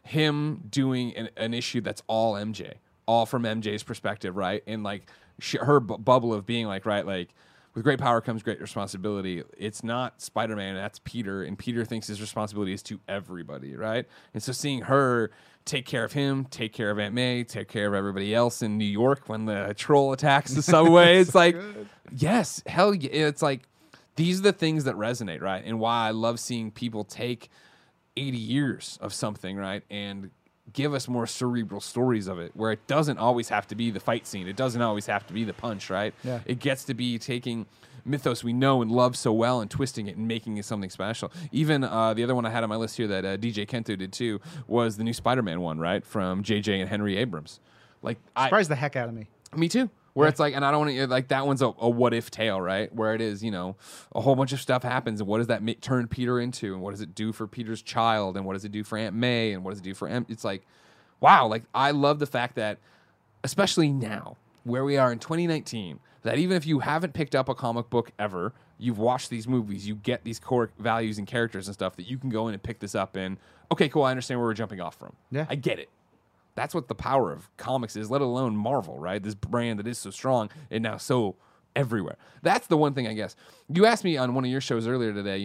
Him doing an issue that's all MJ, all from MJ's perspective, right? And like her bubble of being like, right, like, with great power comes great responsibility. It's not Spider-Man, that's Peter, and Peter thinks his responsibility is to everybody, right? And so seeing her take care of him, take care of Aunt May, take care of everybody else in New York when the troll attacks the subway, it's like, yes, hell yeah. It's like, these are the things that resonate, right? And why I love seeing people take 80 years of something, right, and give us more cerebral stories of it, where it doesn't always have to be the fight scene. It doesn't always have to be the punch, right? Yeah. It gets to be taking mythos we know and love so well and twisting it and making it something special. Even the other one I had on my list here that DJ Kento did too was the new Spider-Man one, right, from JJ and Henry Abrams. Like, Surprised the heck out of me. Me too. Where it's like, and I don't want to, like, that one's a what if tale, right? Where it is, a whole bunch of stuff happens, and what does that turn Peter into, and what does it do for Peter's child, and what does it do for Aunt May, and what does it do for It's like, wow, like, I love the fact that, especially now, where we are in 2019, that even if you haven't picked up a comic book ever, you've watched these movies, you get these core values and characters and stuff, that you can go in and pick this up and, okay, cool, I understand where we're jumping off from. Yeah. I get it. That's what the power of comics is, let alone Marvel, right? This brand that is so strong and now so everywhere. That's the one thing, I guess. You asked me on one of your shows earlier today,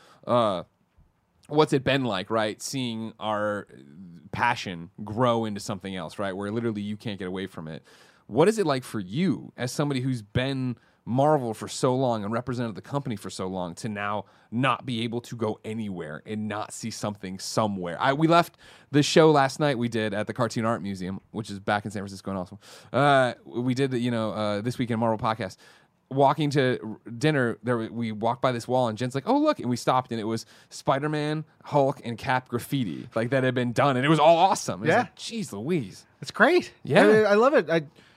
what's it been like, right? Seeing our passion grow into something else, right? Where literally you can't get away from it. What is it like for you as somebody who's been Marvel for so long and represented the company for so long to now not be able to go anywhere and not see something somewhere? We left the show last night we did at the Cartoon Art Museum, which is back in San Francisco and awesome. We did the, This Week in Marvel podcast. Walking to dinner, we walked by this wall, and Jen's like, "Oh, look!" And we stopped, and it was Spider-Man, Hulk, and Cap graffiti, like, that had been done, and it was all awesome. It was like, jeez Louise, it's great. Yeah, I love it.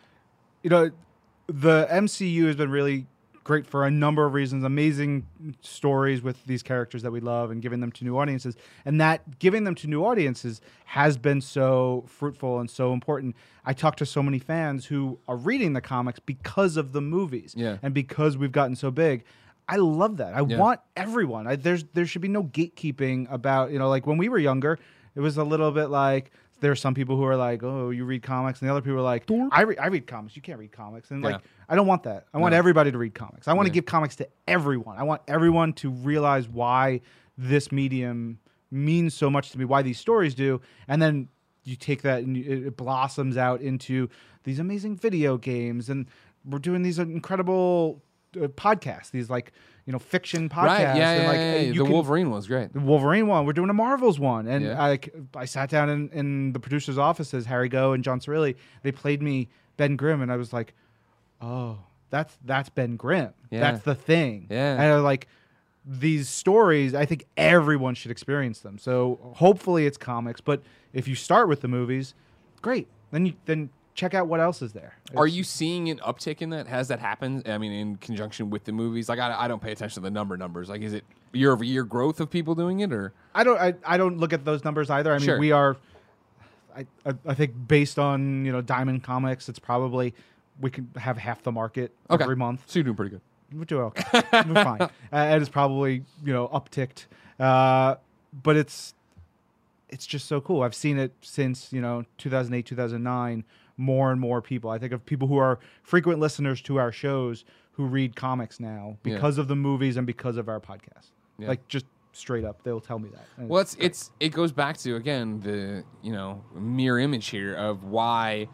The MCU has been really great for a number of reasons. Amazing stories with these characters that we love and giving them to new audiences. And that giving them to new audiences has been so fruitful and so important. I talk to so many fans who are reading the comics because of the movies and because we've gotten so big. I love that. I want everyone. There should be no gatekeeping about, like, when we were younger, it was a little bit like, there are some people who are like, "Oh, you read comics," and the other people are like, I read comics. You can't read comics." And like, I don't want that. I want everybody to read comics. I want to give comics to everyone. I want everyone to realize why this medium means so much to me, why these stories do, and then you take that and it blossoms out into these amazing video games, and we're doing these incredible podcasts, these fiction podcasts. Right, and the Wolverine one was great. The Wolverine one. We're doing a Marvels one. And I sat down in the producer's offices, Harry Go and John Cirilli. They played me Ben Grimm, and I was like, oh, that's Ben Grimm. Yeah. That's the thing. Yeah. And I was like, these stories, I think everyone should experience them. So hopefully it's comics. But if you start with the movies, great. Then check out what else is there. Are you seeing an uptick in that? Has that happened? I mean, in conjunction with the movies? Like, I don't pay attention to the numbers. Like, is it year-over-year growth of people doing it, or? I don't look at those numbers either. I mean, we are. I think based on Diamond Comics, it's probably we can have half the market every month. So you're doing pretty good. We're doing okay. We're fine. It is probably upticked, but it's just so cool. I've seen it since 2008, 2009. More and more people. I think of people who are frequent listeners to our shows who read comics now because of the movies and because of our podcast. Yeah. Like, just straight up, they'll tell me that. And well, it goes back to, again, the mirror image here of why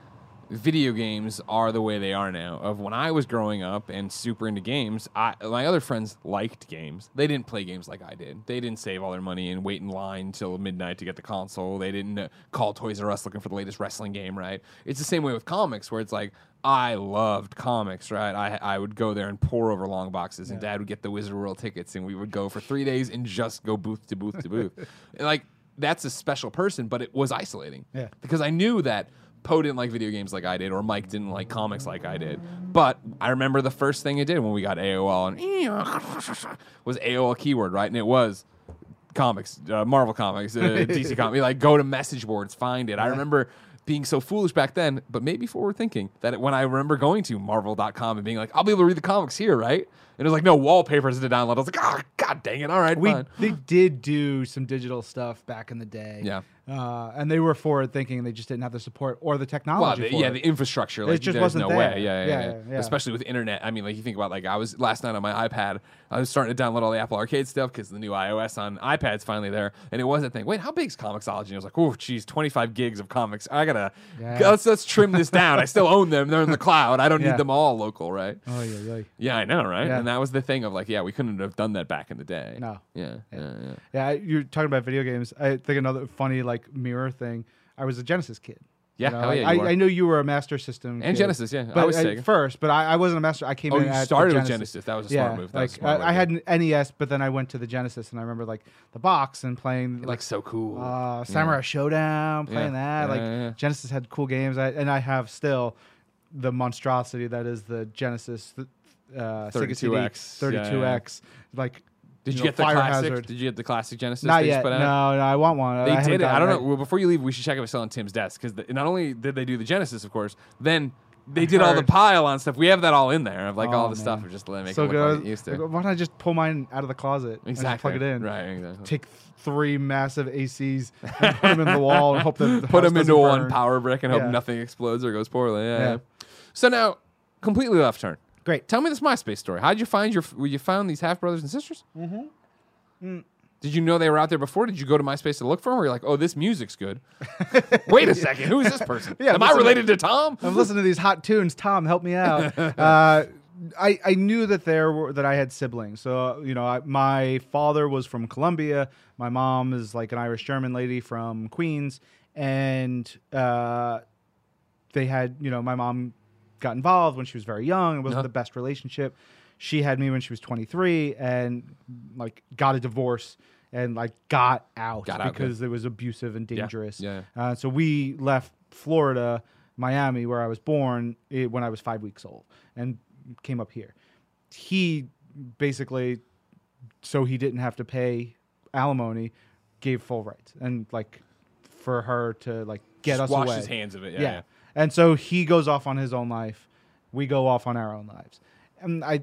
video games are the way they are now. Of when I was growing up and super into games, my other friends liked games. They didn't play games like I did. They didn't save all their money and wait in line till midnight to get the console. They didn't call Toys R Us looking for the latest wrestling game, right? It's the same way with comics, where it's like, I loved comics, right? I would go there and pour over long boxes, and Dad would get the Wizard World tickets, and we would go for 3 days and just go booth to booth to booth. And like, that's a special person, but it was isolating. Yeah. Because I knew that Poe didn't like video games like I did, or Mike didn't like comics like I did. But I remember the first thing it did when we got AOL and was AOL keyword, right? And it was comics, Marvel comics, DC comics. Like, go to message boards, find it. I remember being so foolish back then, but maybe forward thinking, that when I remember going to marvel.com and being like, I'll be able to read the comics here, right? And it was like, no wallpapers to download. I was like, oh, God dang it. All right, fine. They did do some digital stuff back in the day. Yeah. And they were forward thinking, and they just didn't have the support or the technology. The infrastructure. Like, it just there's wasn't no there. way. Yeah. Especially with internet. I mean, like, you think about, like, I was last night on my iPad, I was starting to download all the Apple Arcade stuff because the new iOS on iPad's finally there. And it was a thing. Wait, how big's Comixology? And I was like, oh, geez, 25 gigs of comics. I gotta let's trim this down. I still own them. They're in the cloud. I don't need them all local, right? Oh yeah. Yeah, I know, right? Yeah. And that was the thing of like, we couldn't have done that back in the day. No. Yeah. You're talking about video games. I think another funny like mirror thing. I was a Genesis kid. Yeah, hell yeah. I knew you were a Master System and kid, Genesis. Yeah, but I was Sega first. But I wasn't a Master. I came in. You at started the with Genesis. That was a smart move. I had an NES, but then I went to the Genesis, and I remember like the box and playing like so cool. Samurai Showdown, playing that. Genesis had cool games, and I have still the monstrosity that is the Genesis 32X. 32X. Like. Did you get the classic? Hazard. Did you get the classic Genesis? Not yet. No, I want one. They did it. I don't know. Well, before you leave, we should check if it's still on Tim's desk, because not only did they do the Genesis, of course, then they did all the pile-on stuff. We have that all in there of like all the stuff of just make it look like it used to. Why don't I just pull mine out of the closet and just plug it in? Right. Exactly. Take 3 massive ACs and put them in the wall and hope that put them into one power brick and hope nothing explodes or goes poorly. Yeah. So now, completely left turn. Great. Tell me this MySpace story. How did you find you found these half brothers and sisters? Mm-hmm. Did you know they were out there before? Did you go to MySpace to look for them? Or you're like, oh, this music's good. Wait a second. Who is this person? Am I related to Tom? I'm listening to these hot tunes. Tom, help me out. I knew that I had siblings. So, my father was from Colombia. My mom is like an Irish German lady from Queens. And they had, my mom got involved when she was very young. It wasn't the best relationship. She had me when she was 23 and like got a divorce and like got out because it was abusive and dangerous. Yeah. So we left Florida, Miami, where I was born, when I was 5 weeks old and came up here. He basically, so he didn't have to pay alimony, gave full rights and like for her to like get us away. Wash his hands of it. Yeah. And so he goes off on his own life. We go off on our own lives. And I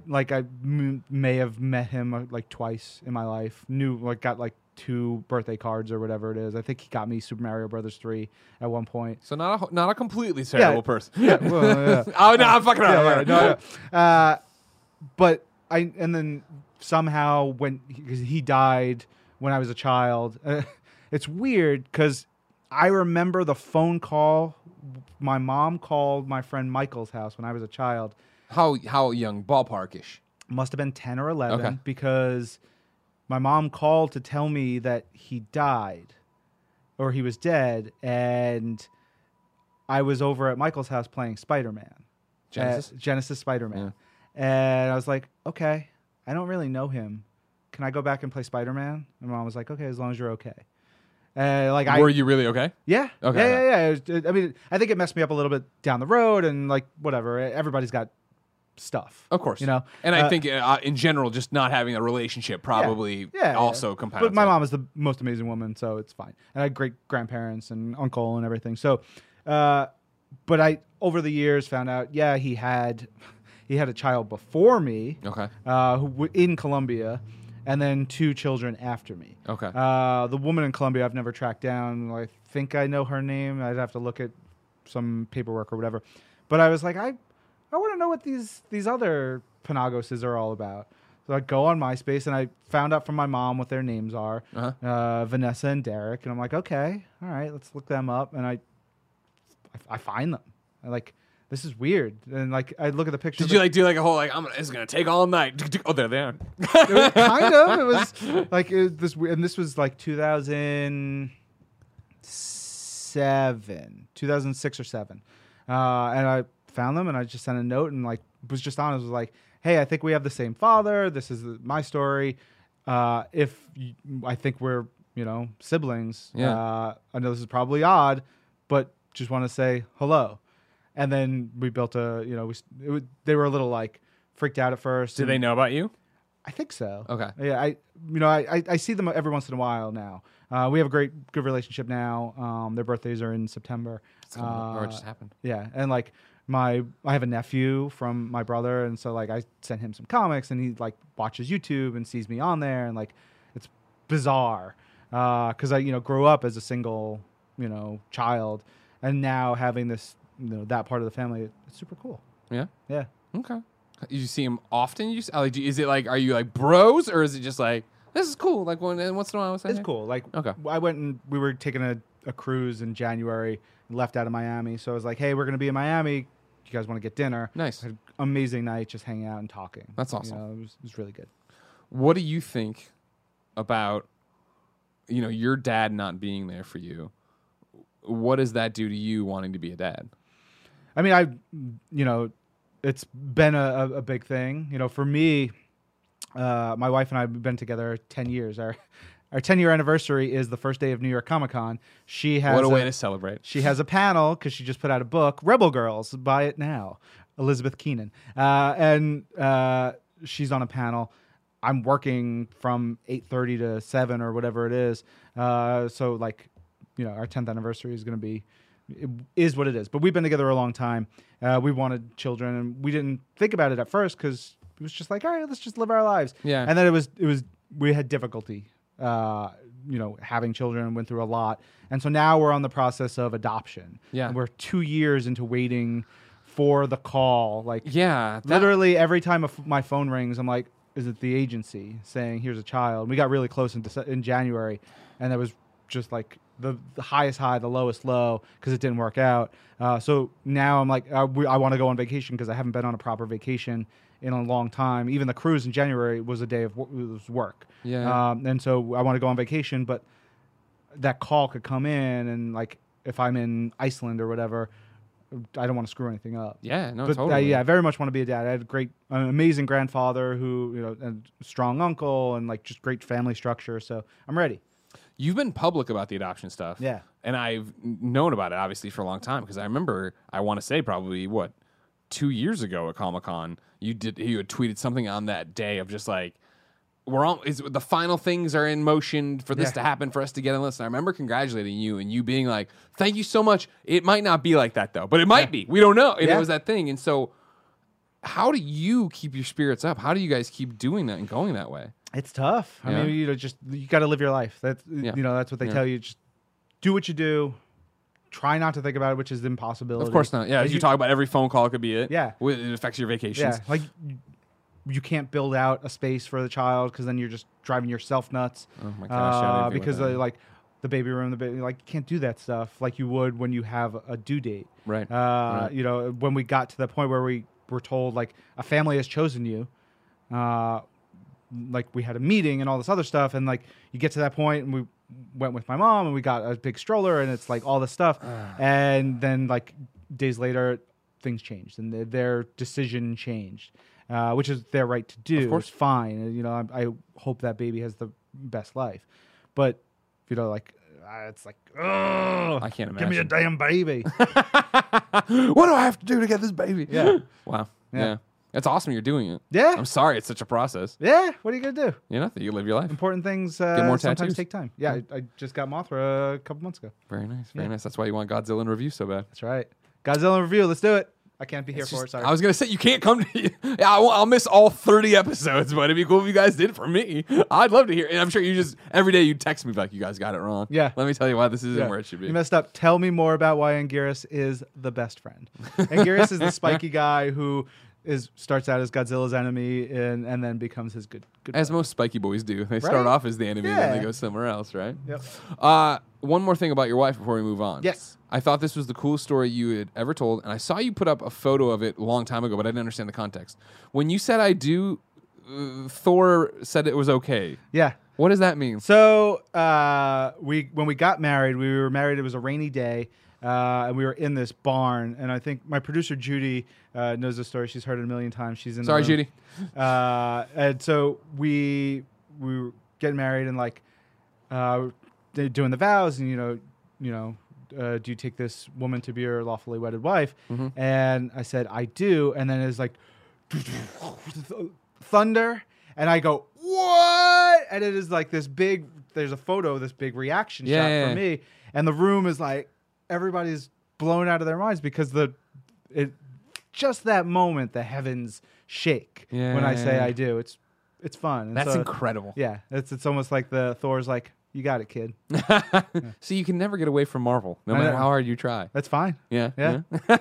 may have met him like twice in my life. Got like 2 birthday cards or whatever it is. I think he got me Super Mario Brothers 3 at one point. So not a completely terrible person. Yeah. Well, Oh no, I'm fucking around. No. But and then somehow because he died when I was a child. It's weird because I remember the phone call. My mom called my friend Michael's house when I was a child. How young? Ballparkish? Must have been 10 or 11 because my mom called to tell me that he died or he was dead, and I was over at Michael's house playing Spider-Man. Genesis Spider-Man. Yeah. And I was like, okay, I don't really know him. Can I go back and play Spider-Man? And my mom was like, okay, as long as you're okay. Were you really okay? Yeah. Okay. Yeah. I mean, I think it messed me up a little bit down the road, and like whatever. Everybody's got stuff, of course. And I think in general, just not having a relationship probably also compounds. But my mom is the most amazing woman, so it's fine. And I had great grandparents and uncle and everything. So, but I over the years found out, he had a child before me. Okay. Who in Colombia. And then 2 children after me. Okay. The woman in Colombia I've never tracked down. I think I know her name. I'd have to look at some paperwork or whatever. But I was like, I want to know what these other Panagoses are all about. So I go on MySpace and I found out from my mom what their names are, Vanessa and Derek. And I'm like, okay, all right, let's look them up. And I find them. And, like, this is weird. And like I look at the pictures. Did you like do like a whole like it's gonna take all night? Oh, they're there. It was kind of. It was like this, and this was like 2006 or 7, and I found them and I just sent a note and like was just honest. Was like, hey, I think we have the same father. This is my story. I think we're siblings. Yeah. I know this is probably odd, but just want to say hello. And then we built they were a little like freaked out at first. Did they know about you? I think so. Okay. Yeah, I see them every once in a while now. We have a good relationship now. Their birthdays are in September. Or it just happened. Yeah, and like I have a nephew from my brother, and so like I sent him some comics, and he like watches YouTube and sees me on there, and like it's bizarre because I grew up as a single child, and now having this that part of the family, it's super cool. Yeah. Yeah. Okay. You see him often? Is it like, are you like bros, or is it just like, this is cool? Like once in a while, it's cool. Like, okay. I went and we were taking a cruise in January, left out of Miami. So I was like, hey, we're going to be in Miami. Do you guys want to get dinner? Nice. Had an amazing night just hanging out and talking. That's awesome. It was really good. What do you think about, your dad not being there for you? What does that do to you wanting to be a dad? I mean, it's been a big thing. For me, my wife and I have been together 10 years. Our 10-year anniversary is the first day of New York Comic Con. She has what a way to celebrate. She has a panel because she just put out a book, Rebel Girls. Buy it now. Elizabeth Keenan. And she's on a panel. I'm working from 8:30 to 7 or whatever it is. So like, our 10th anniversary is going to be, it is what it is. But we've been together a long time. We wanted children, and we didn't think about it at first because it was just like, all right, let's just live our lives. Yeah. And then we had difficulty, having children, went through a lot. And so now we're on the process of adoption. Yeah. And we're 2 years into waiting for the call. Like, yeah, literally every time my phone rings, I'm like, is it the agency saying, here's a child? We got really close in January, and that was just like the highest high, the lowest low, because it didn't work out. So now I'm like, I want to go on vacation because I haven't been on a proper vacation in a long time. Even the cruise in January was a day of work. Yeah. And so I want to go on vacation, but that call could come in, and like if I'm in Iceland or whatever, I don't want to screw anything up. Yeah, no, But totally. I very much want to be a dad. I had an amazing grandfather who, and strong uncle, and like just great family structure. So I'm ready. You've been public about the adoption stuff. Yeah. And I've known about it, obviously, for a long time, because I remember, I want to say probably, 2 years ago at Comic-Con, you had tweeted something on that day of just like, the final things are in motion for this to happen, for us to get on the list. And I remember congratulating you and you being like, thank you so much. It might not be like that, though, but it might be. We don't know. And it was that thing. And so how do you keep your spirits up? How do you guys keep doing that and going that way? It's tough. I mean, you got to live your life. That's that's what they tell you. Just do what you do. Try not to think about it, which is an impossibility. Of course not. Yeah, as you talk about every phone call could be it. Yeah. It affects your vacations. Yeah, like you can't build out a space for the child because then you're just driving yourself nuts. Oh my gosh. Because like the baby room, like you can't do that stuff like you would when you have a due date. Right. When we got to the point where we were told like a family has chosen you, like we had a meeting and all this other stuff, and like you get to that point, and we went with my mom and we got a big stroller, and it's like all this stuff, and then like days later things changed and their decision changed, which is their right to do. Of course. It's fine. I hope that baby has the best life, but it's like, oh, I can't Give imagine. me a damn baby. What do I have to do to get this baby? Yeah. Wow. Yeah. Yeah. It's awesome you're doing it. Yeah. I'm sorry it's such a process. Yeah. What are you gonna do? Nothing. You live your life. Important things more sometimes tattoos. take time. Yeah, I just got Mothra a couple months ago. Very nice. Very nice. That's why you want Godzilla in review so bad. That's right. Godzilla review. Let's do it. I can't be here for it. Sorry. I was gonna say you can't come to. Yeah, I'll miss all 30 episodes, but it'd be cool if you guys did it for me. I'd love to hear. And I'm sure you just every day you text me like, you guys got it wrong. Yeah. Let me tell you why this isn't where it should be. You messed up. Tell me more about why Anguirus is the best friend. Anguirus is the spiky guy who starts out as Godzilla's enemy and then becomes his good As buddy. most spiky boys do. They start off as the enemy, Yeah. then they go somewhere else, right? Yep. One more thing about your wife before we move on. Yes. I thought this was the coolest story you had ever told, and I saw you put up a photo of it a long time ago, but I didn't understand the context. When you said I do, Thor said it was okay. Yeah. What does that mean? So when we got married, we were married. It was a rainy day, and we were in this barn. And I think my producer Judy knows the story. She's heard it a million times. She's in. Sorry, the room. Judy. And so we were getting married, and like they're doing the vows, and do you take this woman to be your lawfully wedded wife? Mm-hmm. And I said I do, and then it's like thunder, and I go, what? And it is like this big, there's a photo of this big reaction shot from me, and the room is like, everybody's blown out of their minds because just that moment, the heavens shake when I say I do. It's fun. And That's incredible. Yeah, it's almost like the Thor's like, you got it, kid. So you can never get away from Marvel, no I matter know. how hard you try. That's fine. Yeah.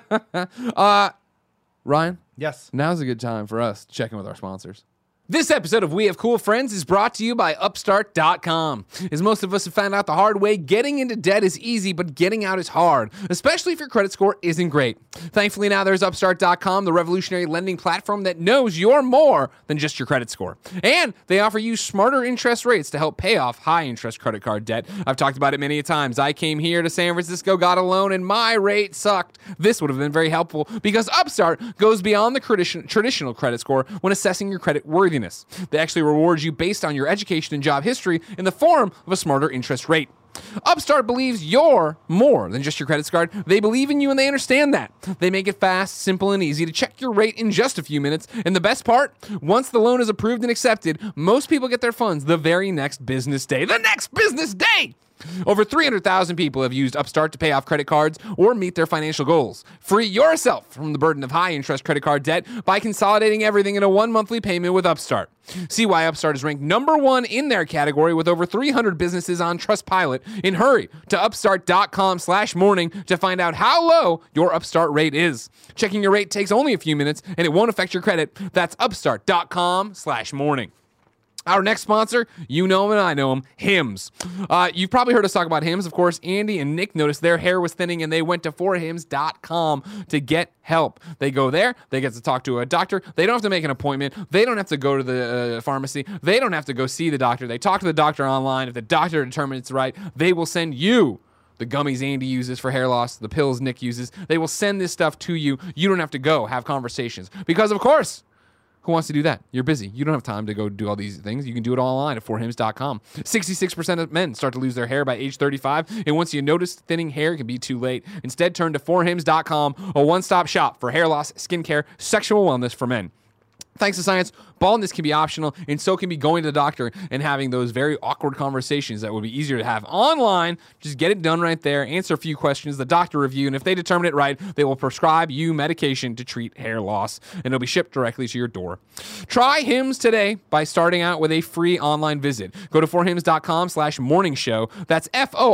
Ryan, Yes. now's a good time for us to check in with our sponsors. This episode of We Have Cool Friends is brought to you by Upstart.com. As most of us have found out the hard way, getting into debt is easy, but getting out is hard, especially if your credit score isn't great. Thankfully, now there's Upstart.com, the revolutionary lending platform that knows you're more than just your credit score. And they offer you smarter interest rates to help pay off high-interest credit card debt. I've talked about it many times. I came here to San Francisco, got a loan, and my rate sucked. This would have been very helpful because Upstart goes beyond the traditional credit score when assessing your credit worthiness. They actually reward you based on your education and job history in the form of a smarter interest rate. Upstart believes you're more than just your credit card. They believe in you and they understand that. They make it fast, simple, and easy to check your rate in just a few minutes. And the best part, once the loan is approved and accepted, most people get their funds the very next business day. The next business day! Over 300,000 people have used Upstart to pay off credit cards or meet their financial goals. Free yourself from the burden of high-interest credit card debt by consolidating everything into one monthly payment with Upstart. See why Upstart is ranked #1 in their category with over 300 businesses on Trustpilot. And hurry to upstart.com/morning to find out how low your Upstart rate is. Checking your rate takes only a few minutes and it won't affect your credit. That's upstart.com/morning. Our next sponsor, you know him and I know him, Hims. You've probably heard us talk about Hims. Of course, Andy and Nick noticed their hair was thinning and they went to forhims.com to get help. They go there, they get to talk to a doctor. They don't have to make an appointment. They don't have to go to the pharmacy. They don't have to go see the doctor. They talk to the doctor online. If the doctor determines it's right, they will send you the gummies Andy uses for hair loss, the pills Nick uses. They will send this stuff to you. You don't have to go have conversations because, of course, who wants to do that? You're busy. You don't have time to go do all these things. You can do it all online at forhims.com. 66% of men start to lose their hair by age 35, and once you notice thinning hair, it can be too late. Instead, turn to forhims.com, a one-stop shop for hair loss, skincare, sexual wellness for men. Thanks to science, baldness can be optional, and so can be going to the doctor and having those very awkward conversations that would be easier to have online. Just get it done right there, answer a few questions, the doctor review, and if they determine it right, they will prescribe you medication to treat hair loss, and it'll be shipped directly to your door. Try Hims today by starting out with a free online visit. Go to forhims.com/morning show. That's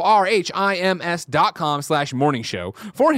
forhims.com/morning show.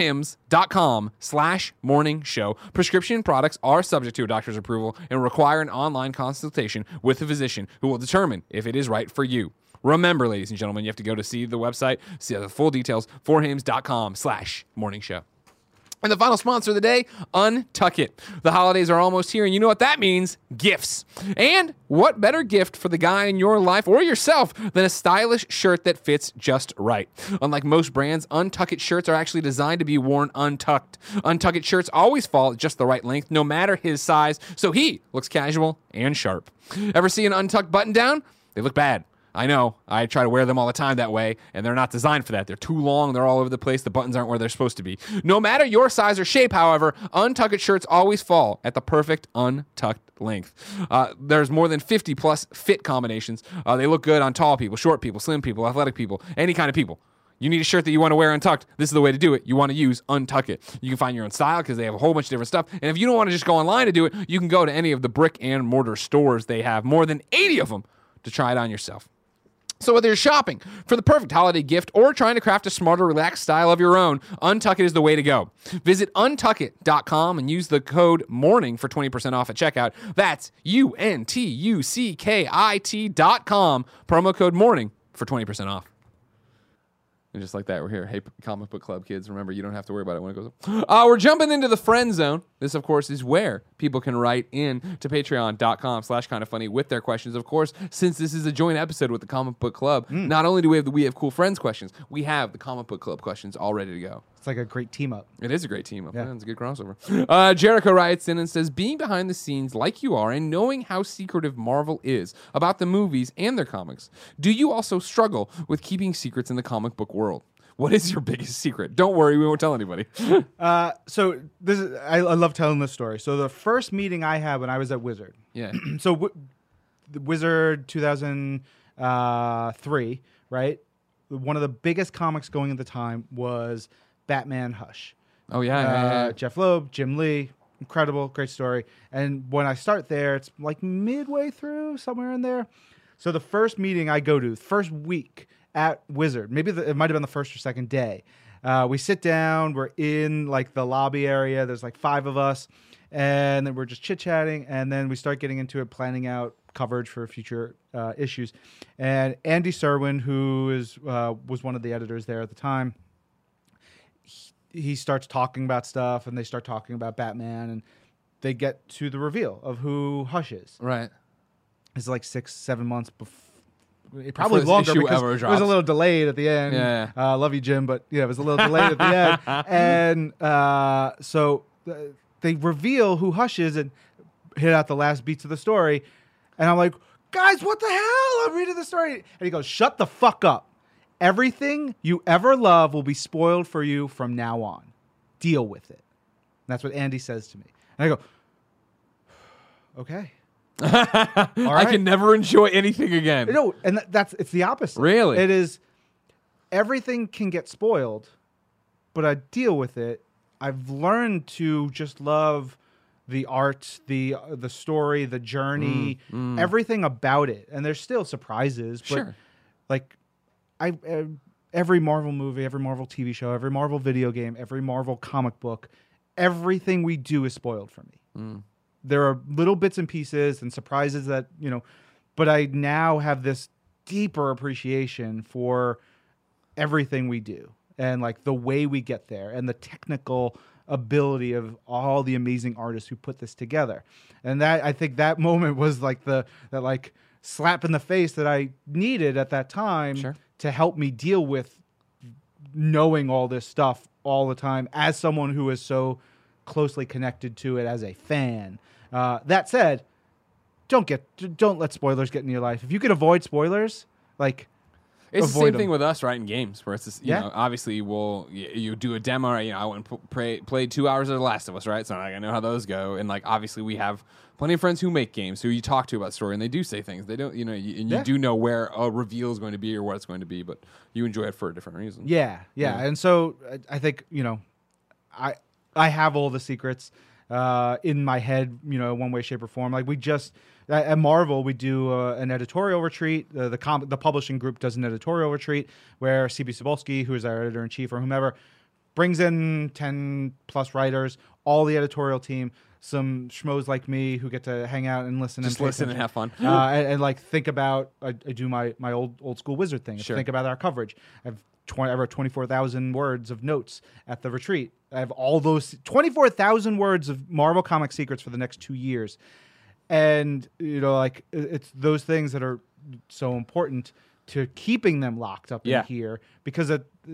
forhims.com/morning show. Prescription products are subject to a doctor's approval and require an online consultation with a physician who will determine if it is right for you. Remember, ladies and gentlemen, you have to go to see the website, see the full details, forhims.com/morning show. And the final sponsor of the day, Untuck It. The holidays are almost here, and you know what that means? Gifts. And what better gift for the guy in your life or yourself than a stylish shirt that fits just right? Unlike most brands, Untuck It shirts are actually designed to be worn untucked. Untuck It shirts always fall at just the right length, no matter his size, so he looks casual and sharp. Ever see an untucked button down? They look bad. I know. I try to wear them all the time that way, and they're not designed for that. They're too long. They're all over the place. The buttons aren't where they're supposed to be. No matter your size or shape, however, Untuck It shirts always fall at the perfect untucked length. There's more than 50-plus fit combinations. They look good on tall people, short people, slim people, athletic people, any kind of people. You need a shirt that you want to wear untucked. This is the way to do it. You want to use Untuck It. You can find your own style because they have a whole bunch of different stuff. And if you don't want to just go online to do it, you can go to any of the brick and mortar stores. They have more than 80 of them to try it on yourself. So whether you're shopping for the perfect holiday gift or trying to craft a smarter, relaxed style of your own, Untuckit is the way to go. Visit untuckit.com and use the code MORNING for 20% off at checkout. That's UNTUCKIT.com. Promo code MORNING for 20% off. And just like that, we're here. Hey, Comic Book Club kids, remember, you don't have to worry about it when it goes up. We're jumping into the friend zone. This, of course, is where people can write in to patreon.com/kindoffunny with their questions. Of course, since this is a joint episode with the Comic Book Club, not only do we have the We Have Cool Friends questions, we have the Comic Book Club questions all ready to go. It's like a great team up. It is a great team up. Yeah. It's a good crossover. Jericho writes in and says, being behind the scenes like you are and knowing how secretive Marvel is about the movies and their comics, do you also struggle with keeping secrets in the comic book world? What is your biggest secret? Don't worry, we won't tell anybody. So this is, I love telling this story. So the first meeting I had when I was at Wizard. Yeah. So the Wizard 2003, right? One of the biggest comics going at the time was Batman Hush. Oh, yeah. Jeff Loeb, Jim Lee, incredible, great story. And when I start there, it's like midway through, somewhere in there. So the first meeting I go to, first week at Wizard, maybe it might have been the first or second day. We sit down, we're in like the lobby area. There's like 5 of us, and then we're just chit-chatting, and then we start getting into it, planning out coverage for future issues. And Andy Serwin, who was one of the editors there at the time, he starts talking about stuff, and they start talking about Batman, and they get to the reveal of who Hush is. Right. It's like 6-7 months before. Probably longer because it was a little delayed at the end. Yeah. Love you, Jim, but yeah, it was a little delayed at the end. And so they reveal who Hush is and hit out the last beats of the story. And I'm like, guys, what the hell? I'm reading the story. And he goes, shut the fuck up. Everything you ever love will be spoiled for you from now on. Deal with it. And that's what Andy says to me. And I go, okay. I can never enjoy anything again. No, and it's the opposite. Really? It is, everything can get spoiled, but I deal with it. I've learned to just love the art, the story, the journey, everything about it. And there's still surprises, but sure. Like every Marvel movie, every Marvel TV show, every Marvel video game, every Marvel comic book, everything we do is spoiled for me. There are little bits and pieces and surprises that, but I now have this deeper appreciation for everything we do and like the way we get there and the technical ability of all the amazing artists who put this together. And that, I think that moment was like that slap in the face that I needed at that time to help me deal with knowing all this stuff all the time as someone who is so closely connected to it as a fan. That said, don't let spoilers get in your life. If you can avoid spoilers, like it's the same thing with us, right? In games, where it's just, you know, obviously you do a demo. Right? I went and played 2 hours of The Last of Us, right? So I know how those go, and like obviously we have plenty of friends who make games who you talk to about story, and they do say things. They don't, you do know where a reveal is going to be or what it's going to be, but you enjoy it for a different reason. Yeah. And so I think I have all the secrets in my head, one way, shape, or form. Like we just at Marvel, we do an editorial retreat. The publishing group does an editorial retreat where CB Cebulski, who is our editor in chief or whomever, brings in 10 plus writers, all the editorial team, some schmoes like me who get to hang out and listen and listen and have fun, and like think about. I do my old school Wizard thing. Think about our coverage. I wrote 24,000 words of notes at the retreat. I have all those 24,000 words of Marvel comic secrets for the next 2 years. And, it's those things that are so important to keeping them locked up in here because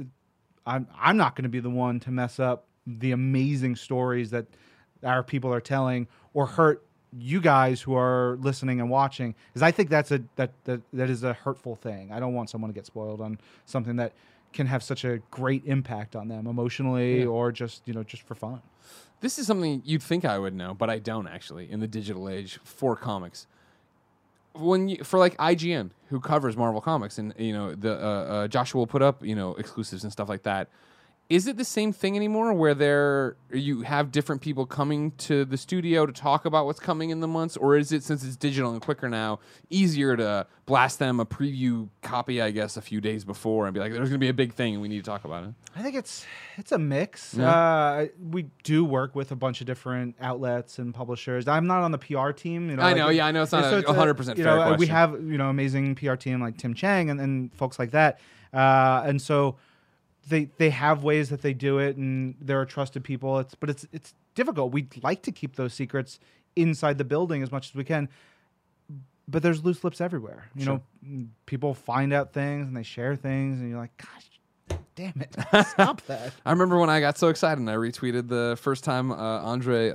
I'm not going to be the one to mess up the amazing stories that our people are telling or hurt you guys who are listening and watching. Because I think that is a hurtful thing. I don't want someone to get spoiled on something that can have such a great impact on them emotionally or just for fun. This is something you'd think I would know, but I don't actually in the digital age for comics. For like IGN, who covers Marvel comics, and the Joshua will put up exclusives and stuff like that. Is it the same thing anymore where you have different people coming to the studio to talk about what's coming in the months? Or is it, since it's digital and quicker now, easier to blast them a preview copy, I guess, a few days before and be like, there's going to be a big thing and we need to talk about it? I think it's a mix. Yeah. We do work with a bunch of different outlets and publishers. I'm not on the PR team. I know it's not a 100% fair question. We have amazing PR team like Tim Chang and folks like that, and so they have ways that they do it, and there are trusted people. It's difficult. We'd like to keep those secrets inside the building as much as we can, but there's loose lips everywhere. You know, people find out things and they share things, and you're like, gosh, damn it, stop that. I remember when I got so excited and I retweeted the first time Andre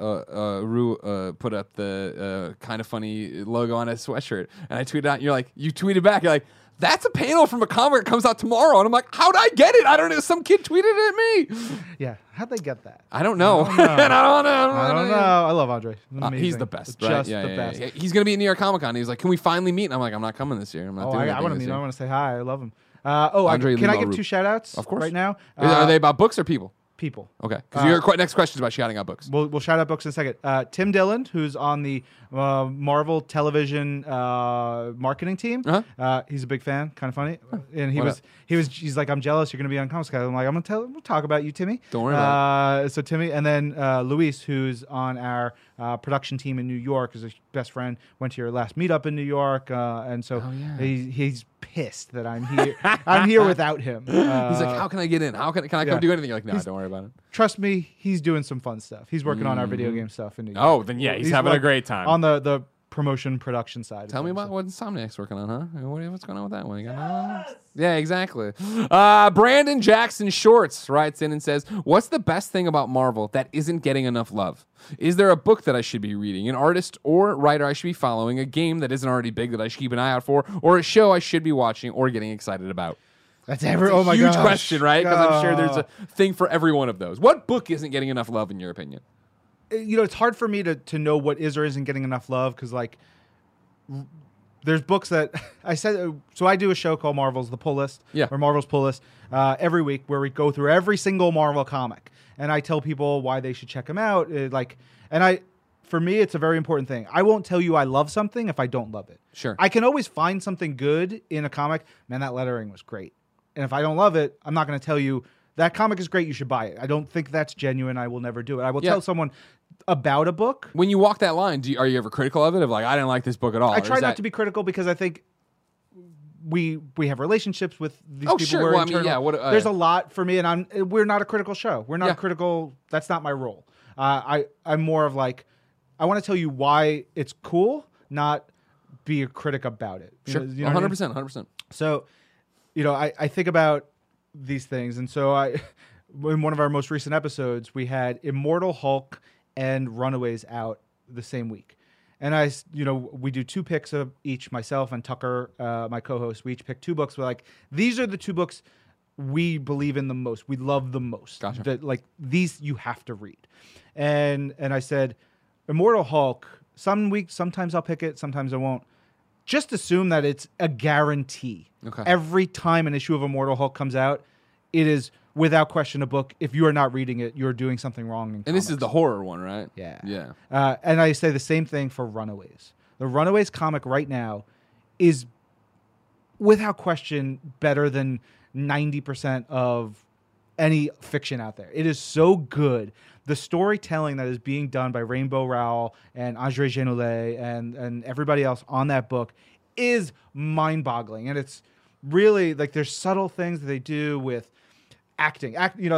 Roux put up the Kind of Funny logo on his sweatshirt, and I tweeted out, you tweeted back, you're like, that's a panel from a comic that comes out tomorrow. And I'm like, how'd I get it? I don't know. Some kid tweeted it at me. Yeah. How'd they get that? I don't know. I don't know. I love Andre. He's the best, right? Just the best. Yeah. He's going to be at New York Comic Con. He's like, can we finally meet? And I'm like, I'm not coming this year. I'm not doing I want to meet him. I want to say hi. I love him. can I give 2 shout outs? Of course. Right now? Are they about books or people? People. Okay. Because your next question is about shouting out books. We'll shout out books in a second. Tim Dillon, who's on the Marvel television marketing team. He's a big fan, Kind of Funny. And he's like, I'm jealous you're going to be on Comics Guy. I'm like, we'll talk about you, Timmy. Don't worry about it. So Timmy, and then Luis, who's on our production team in New York, is a best friend, went to your last meetup in New York. And so he's pissed that I'm here. I'm here without him. He's like, how can I get in? How can I come do anything? You're like, no, don't worry about it. Trust me, he's doing some fun stuff. He's working on our video game stuff in New York. Oh, then he's having a great time on the promotion production side. Tell me about what Insomniac's working on, huh? What's going on with that one? Yeah, exactly. Brandon Jackson Shorts writes in and says, what's the best thing about Marvel that isn't getting enough love? Is there a book that I should be reading, an artist or writer I should be following, a game that isn't already big that I should keep an eye out for, or a show I should be watching or getting excited about? That's a huge question, right? Because I'm sure there's a thing for every one of those. What book isn't getting enough love in your opinion? It's hard for me to know what is or isn't getting enough love, because there's books that I said. So I do a show called Marvel's The Pull List, or Marvel's Pull List, every week, where we go through every single Marvel comic, and I tell people why they should check them out. For me, it's a very important thing. I won't tell you I love something if I don't love it. Sure. I can always find something good in a comic. Man, that lettering was great. And if I don't love it, I'm not going to tell you that comic is great, you should buy it. I don't think that's genuine. I will never do it. I will tell someone about a book. When you walk that line, are you ever critical of it? Of like, I didn't like this book at all? I try not to be critical, because I think we have relationships with these people. Sure. Well, there's a lot for me, and we're not a critical show. We're not critical. That's not my role. I'm more of like, I want to tell you why it's cool, not be a critic about it. Sure. 100%. 100%. So, I think about these things. And so in one of our most recent episodes, we had Immortal Hulk and Runaways out the same week. And we do 2 picks of each, myself and Tucker, my co-host. We each pick 2 books. We're like, these are the 2 books we believe in the most. We love the most. Gotcha. That, like, these you have to read. And I said, Immortal Hulk, some weeks, sometimes I'll pick it, sometimes I won't. Just assume that it's a guarantee. Okay. Every time an issue of Immortal Hulk comes out, it is without question a book. If you are not reading it, you're doing something wrong in comics. This is the horror one, right? Yeah. Yeah. And I say the same thing for Runaways. The Runaways comic right now is without question better than 90% of any fiction out there. It is so good. The storytelling that is being done by Rainbow Rowell and André Genoulet and everybody else on that book is mind-boggling. And it's really, like, there's subtle things that they do with acting.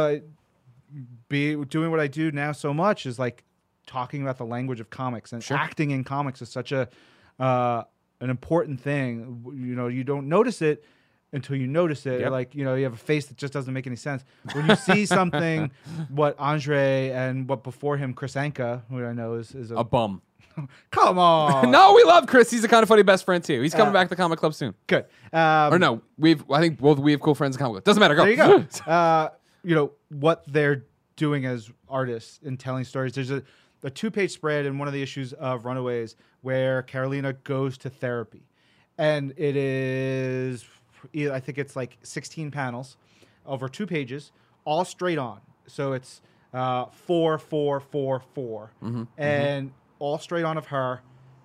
Doing what I do now so much is, like, talking about the language of comics. And acting in comics is such an important thing. You don't notice it until you notice it. Like, you have a face that just doesn't make any sense. When you see something, what Andre and what before him, Chris Anka, who I know is a bum. Come on. No, we love Chris. He's a Kind of Funny best friend too. He's coming back to the comic club soon. Good. Or no, I think both we have cool friends in comic club. Doesn't matter. Go. There you go. What they're doing as artists in telling stories. There's a 2-page spread in one of the issues of Runaways where Carolina goes to therapy, and it is, I think it's like 16 panels over 2 pages, all straight on. So it's 4, 4, 4, 4, and all straight on of her,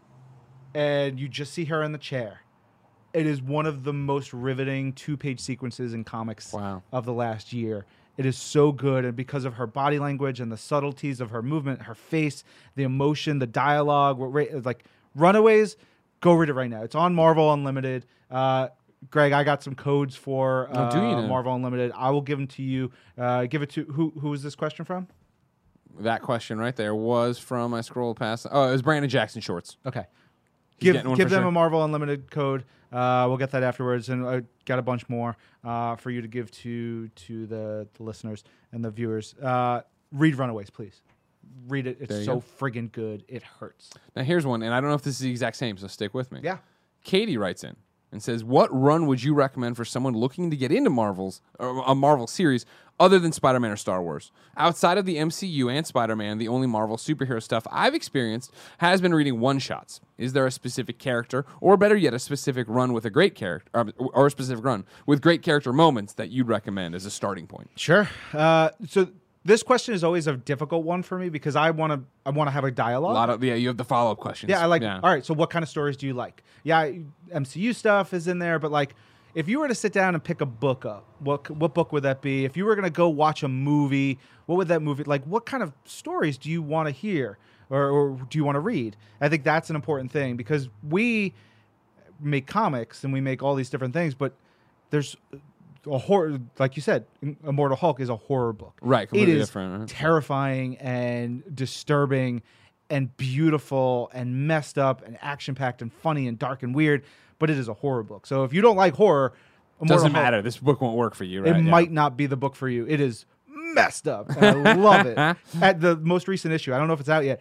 and you just see her in the chair. It is one of the most riveting 2-page sequences in comics of the last year. It is so good, and because of her body language and the subtleties of her movement, her face, the emotion, the dialogue, like Runaways, go read it right now. It's on Marvel Unlimited. Greg, I got some codes for Marvel Unlimited. I will give them to you. Give it to who is this question from? That question right there was from, I scrolled past. Oh, it was Brandon Jackson Shorts. Okay. Give them a Marvel Unlimited code. We'll get that afterwards, and I got a bunch more for you to give to the listeners and the viewers. Read Runaways, please. Read it. It's so friggin' good. It hurts. Now, here's one, and I don't know if this is the exact same, so stick with me. Yeah. Katie writes in and says, what run would you recommend for someone looking to get into a Marvel series other than Spider-Man or Star Wars? Outside of the MCU and Spider-Man, the only Marvel superhero stuff I've experienced has been reading one-shots. Is there a specific character, or better yet, a specific run with a great character, or a specific run with great character moments that you'd recommend as a starting point? Sure. So this question is always a difficult one for me because I want to have a dialogue. You have the follow-up questions. Yeah, all right, so what kind of stories do you like? Yeah, MCU stuff is in there, but like if you were to sit down and pick a book up, what book would that be? If you were going to go watch a movie, what would that movie, like what kind of stories do you want to hear or do you want to read? I think that's an important thing because we make comics and we make all these different things, but there's a horror, like you said, Immortal Hulk is a horror book. Right, completely different. Right? Terrifying and disturbing and beautiful and messed up and action-packed and funny and dark and weird, but it is a horror book. So if you don't like horror, doesn't matter. This book won't work for you, right? It might not be the book for you. It is messed up, and I love it. At the most recent issue, I don't know if it's out yet,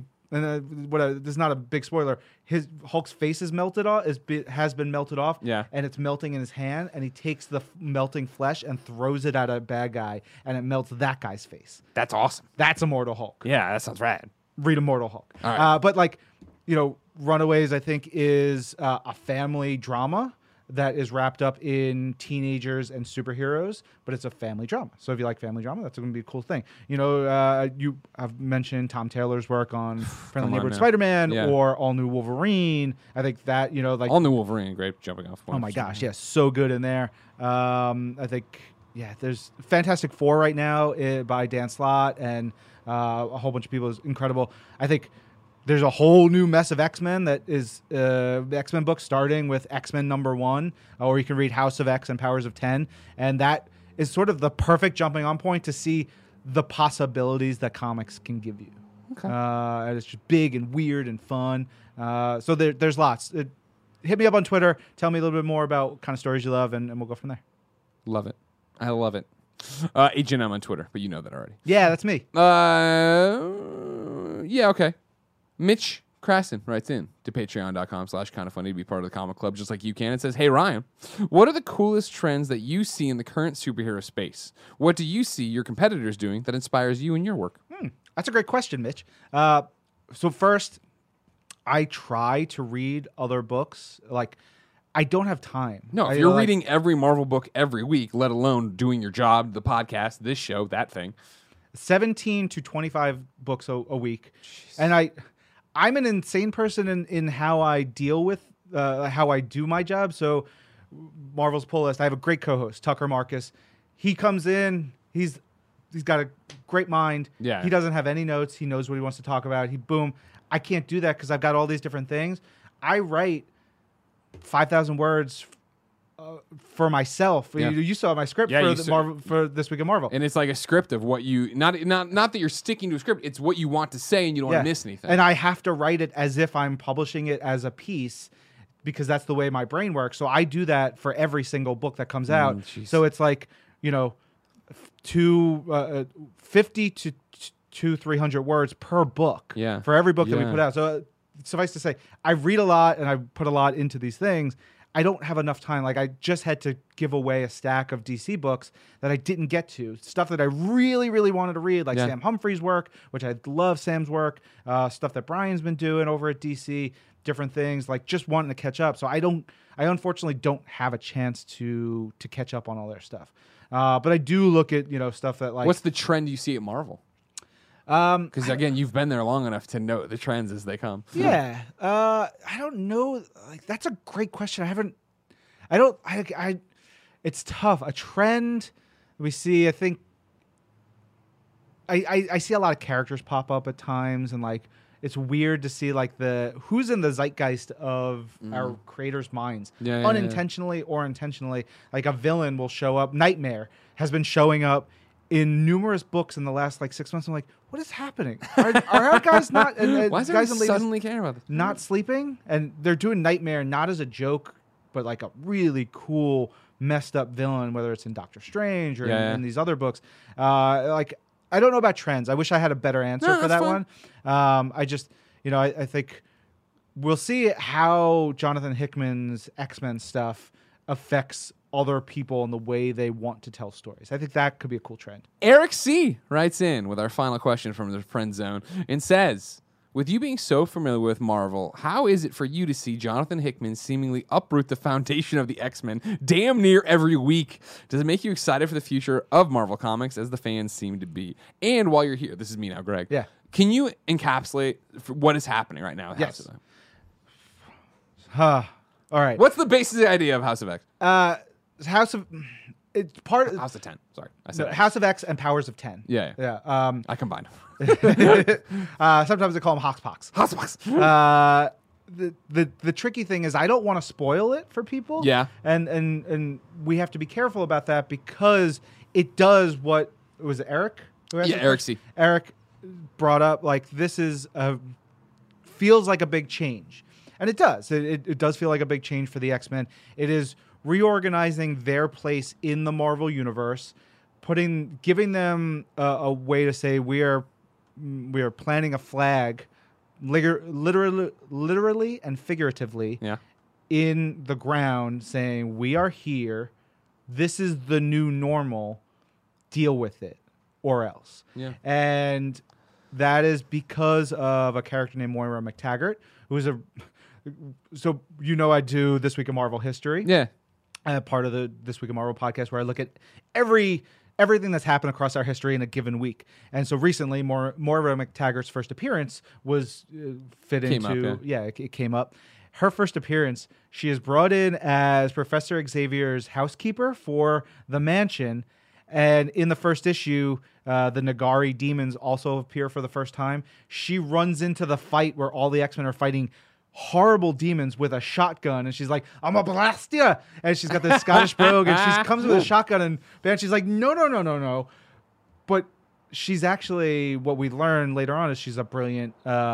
this is not a big spoiler, his Hulk's face is melted off, has been melted off, and it's melting in his hand, and he takes the melting flesh and throws it at a bad guy, and it melts that guy's face. That's awesome. That's Immortal Hulk. Yeah, that sounds rad. Read Immortal Hulk. All right. But like, Runaways, I think, is a family drama that is wrapped up in teenagers and superheroes, but it's a family drama. So if you like family drama, that's going to be a cool thing. You have mentioned Tom Taylor's work on Friendly Neighborhood Spider-Man or All New Wolverine. I think that, All New Wolverine, great jumping off point. Oh my gosh, yes, so good in there. I think, there's Fantastic Four right now by Dan Slott and a whole bunch of people is incredible. I think there's a whole new mess of X-Men that is the X-Men book starting with X-Men #1, or you can read House of X and Powers of 10. And that is sort of the perfect jumping on point to see the possibilities that comics can give you. Okay. And it's just big and weird and fun. So there's lots. Hit me up on Twitter. Tell me a little bit more about what kind of stories you love, and we'll go from there. Love it. I love it. H&M on Twitter, but you know that already. Yeah, that's me. Okay. Mitch Krasson writes in to patreon.com/kindafunny to be part of the comic club just like you can. It says, hey, Ryan, what are the coolest trends that you see in the current superhero space? What do you see your competitors doing that inspires you in your work? That's a great question, Mitch. So first, I try to read other books. Like, I don't have time. No, if you're reading every Marvel book every week, let alone doing your job, the podcast, this show, that thing. 17 to 25 books a week. Jeez. And I'm an insane person in how I deal with how I do my job. So Marvel's Pull List, I have a great co-host, Tucker Marcus. He comes in, he's got a great mind. Yeah. He doesn't have any notes. He knows what he wants to talk about. Boom. I can't do that because I've got all these different things. I write 5,000 words for myself. Yeah. You saw my script for This Week in Marvel. And it's like a script of what you, not that you're sticking to a script, it's what you want to say and you don't want to miss anything. And I have to write it as if I'm publishing it as a piece because that's the way my brain works. So I do that for every single book that comes out. So it's like, 50 to 300 words per book for every book that we put out. So suffice to say, I read a lot and I put a lot into these things. I don't have enough time. Like, I just had to give away a stack of DC books that I didn't get to. Stuff that I really, really wanted to read, like Sam Humphrey's work, which I love Sam's work, stuff that Brian's been doing over at DC, different things, like just wanting to catch up. So I unfortunately don't have a chance to catch up on all their stuff. But I do look at, stuff that like... What's the trend you see at Marvel? Because again, you've been there long enough to know the trends as they come. Yeah. I don't know. Like, that's a great question. It's tough. A trend we see, I think, I see a lot of characters pop up at times, and like, it's weird to see like who's in the zeitgeist of our creators' minds, unintentionally or intentionally. Like, a villain will show up. Nightmare has been showing up in numerous books in the last like 6 months. I'm like, what is happening? Are our guys not? Why is guys everyone suddenly caring about this? Not sleeping, and they're doing Nightmare not as a joke, but like a really cool, messed up villain. Whether it's in Doctor Strange or in these other books, like, I don't know about trends. I wish I had a better answer for that one. I just, I think we'll see how Jonathan Hickman's X-Men stuff affects other people and the way they want to tell stories. I think that could be a cool trend. Eric C. writes in with our final question from the friend zone and says, with you being so familiar with Marvel, how is it for you to see Jonathan Hickman seemingly uproot the foundation of the X-Men damn near every week? Does it make you excited for the future of Marvel Comics as the fans seem to be? And while you're here, this is me now, Greg. Yeah. Can you encapsulate what is happening right now with House of X? All right. What's the basic idea of House of X? House of 10. Sorry, I said House of X and Powers of 10. Yeah. I combined. Sometimes they call them Hoxpox. Hoxpox. The tricky thing is I don't want to spoil it for people. Yeah. And we have to be careful about that because it does what was it Eric? Eric C. Eric brought up, like, this is feels like a big change. And it does. It does feel like a big change for the X-Men. It is reorganizing their place in the Marvel universe, giving them a way to say we are planting a flag, literally and figuratively, in the ground, saying we are here. This is the new normal. Deal with it, or else. Yeah. And that is because of a character named Moira McTaggart, who is I do This Week in Marvel History. Yeah. Part of the This Week in Marvel podcast, where I look at everything that's happened across our history in a given week. And so recently, Moira McTaggart's first appearance was it came up. Her first appearance, she is brought in as Professor Xavier's housekeeper for the mansion. And in the first issue, the Nagari demons also appear for the first time. She runs into the fight where all the X-Men are fighting horrible demons with a shotgun, and she's like, I'm a blast ya! And she's got this Scottish brogue, and she comes with a shotgun, and Banshee's like, no. But she's actually, what we learn later on is she's a brilliant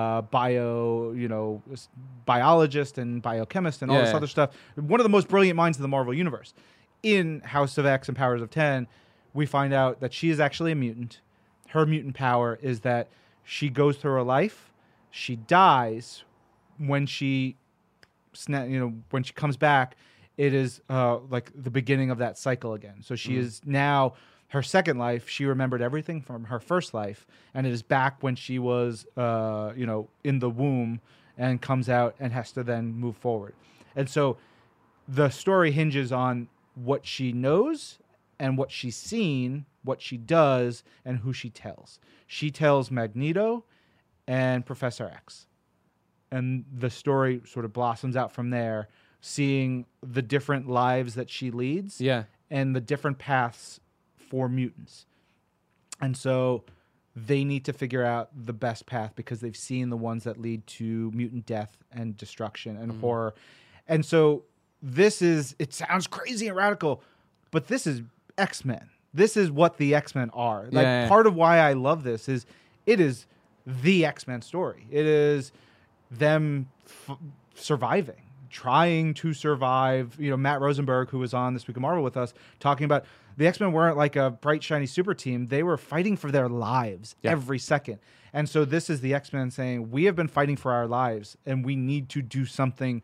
biologist and biochemist and all this other stuff. One of the most brilliant minds of the Marvel Universe. In House of X and Powers of 10, we find out that she is actually a mutant. Her mutant power is that she goes through her life, she dies. When she comes back, it is like the beginning of that cycle again. So she is now her second life. She remembered everything from her first life, and it is back when she was, in the womb, and comes out and has to then move forward. And so the story hinges on what she knows and what she's seen, what she does, and who she tells. She tells Magneto and Professor X. And the story sort of blossoms out from there, seeing the different lives that she leads and the different paths for mutants. And so they need to figure out the best path because they've seen the ones that lead to mutant death and destruction and horror. And so it sounds crazy and radical, but this is X-Men. This is what the X-Men are. Part of why I love this is it is the X-Men story. It is them surviving, trying to survive. Matt Rosenberg, who was on This Week of Marvel with us, talking about the X-Men weren't like a bright, shiny super team. They were fighting for their lives every second. And so this is the X-Men saying, we have been fighting for our lives, and we need to do something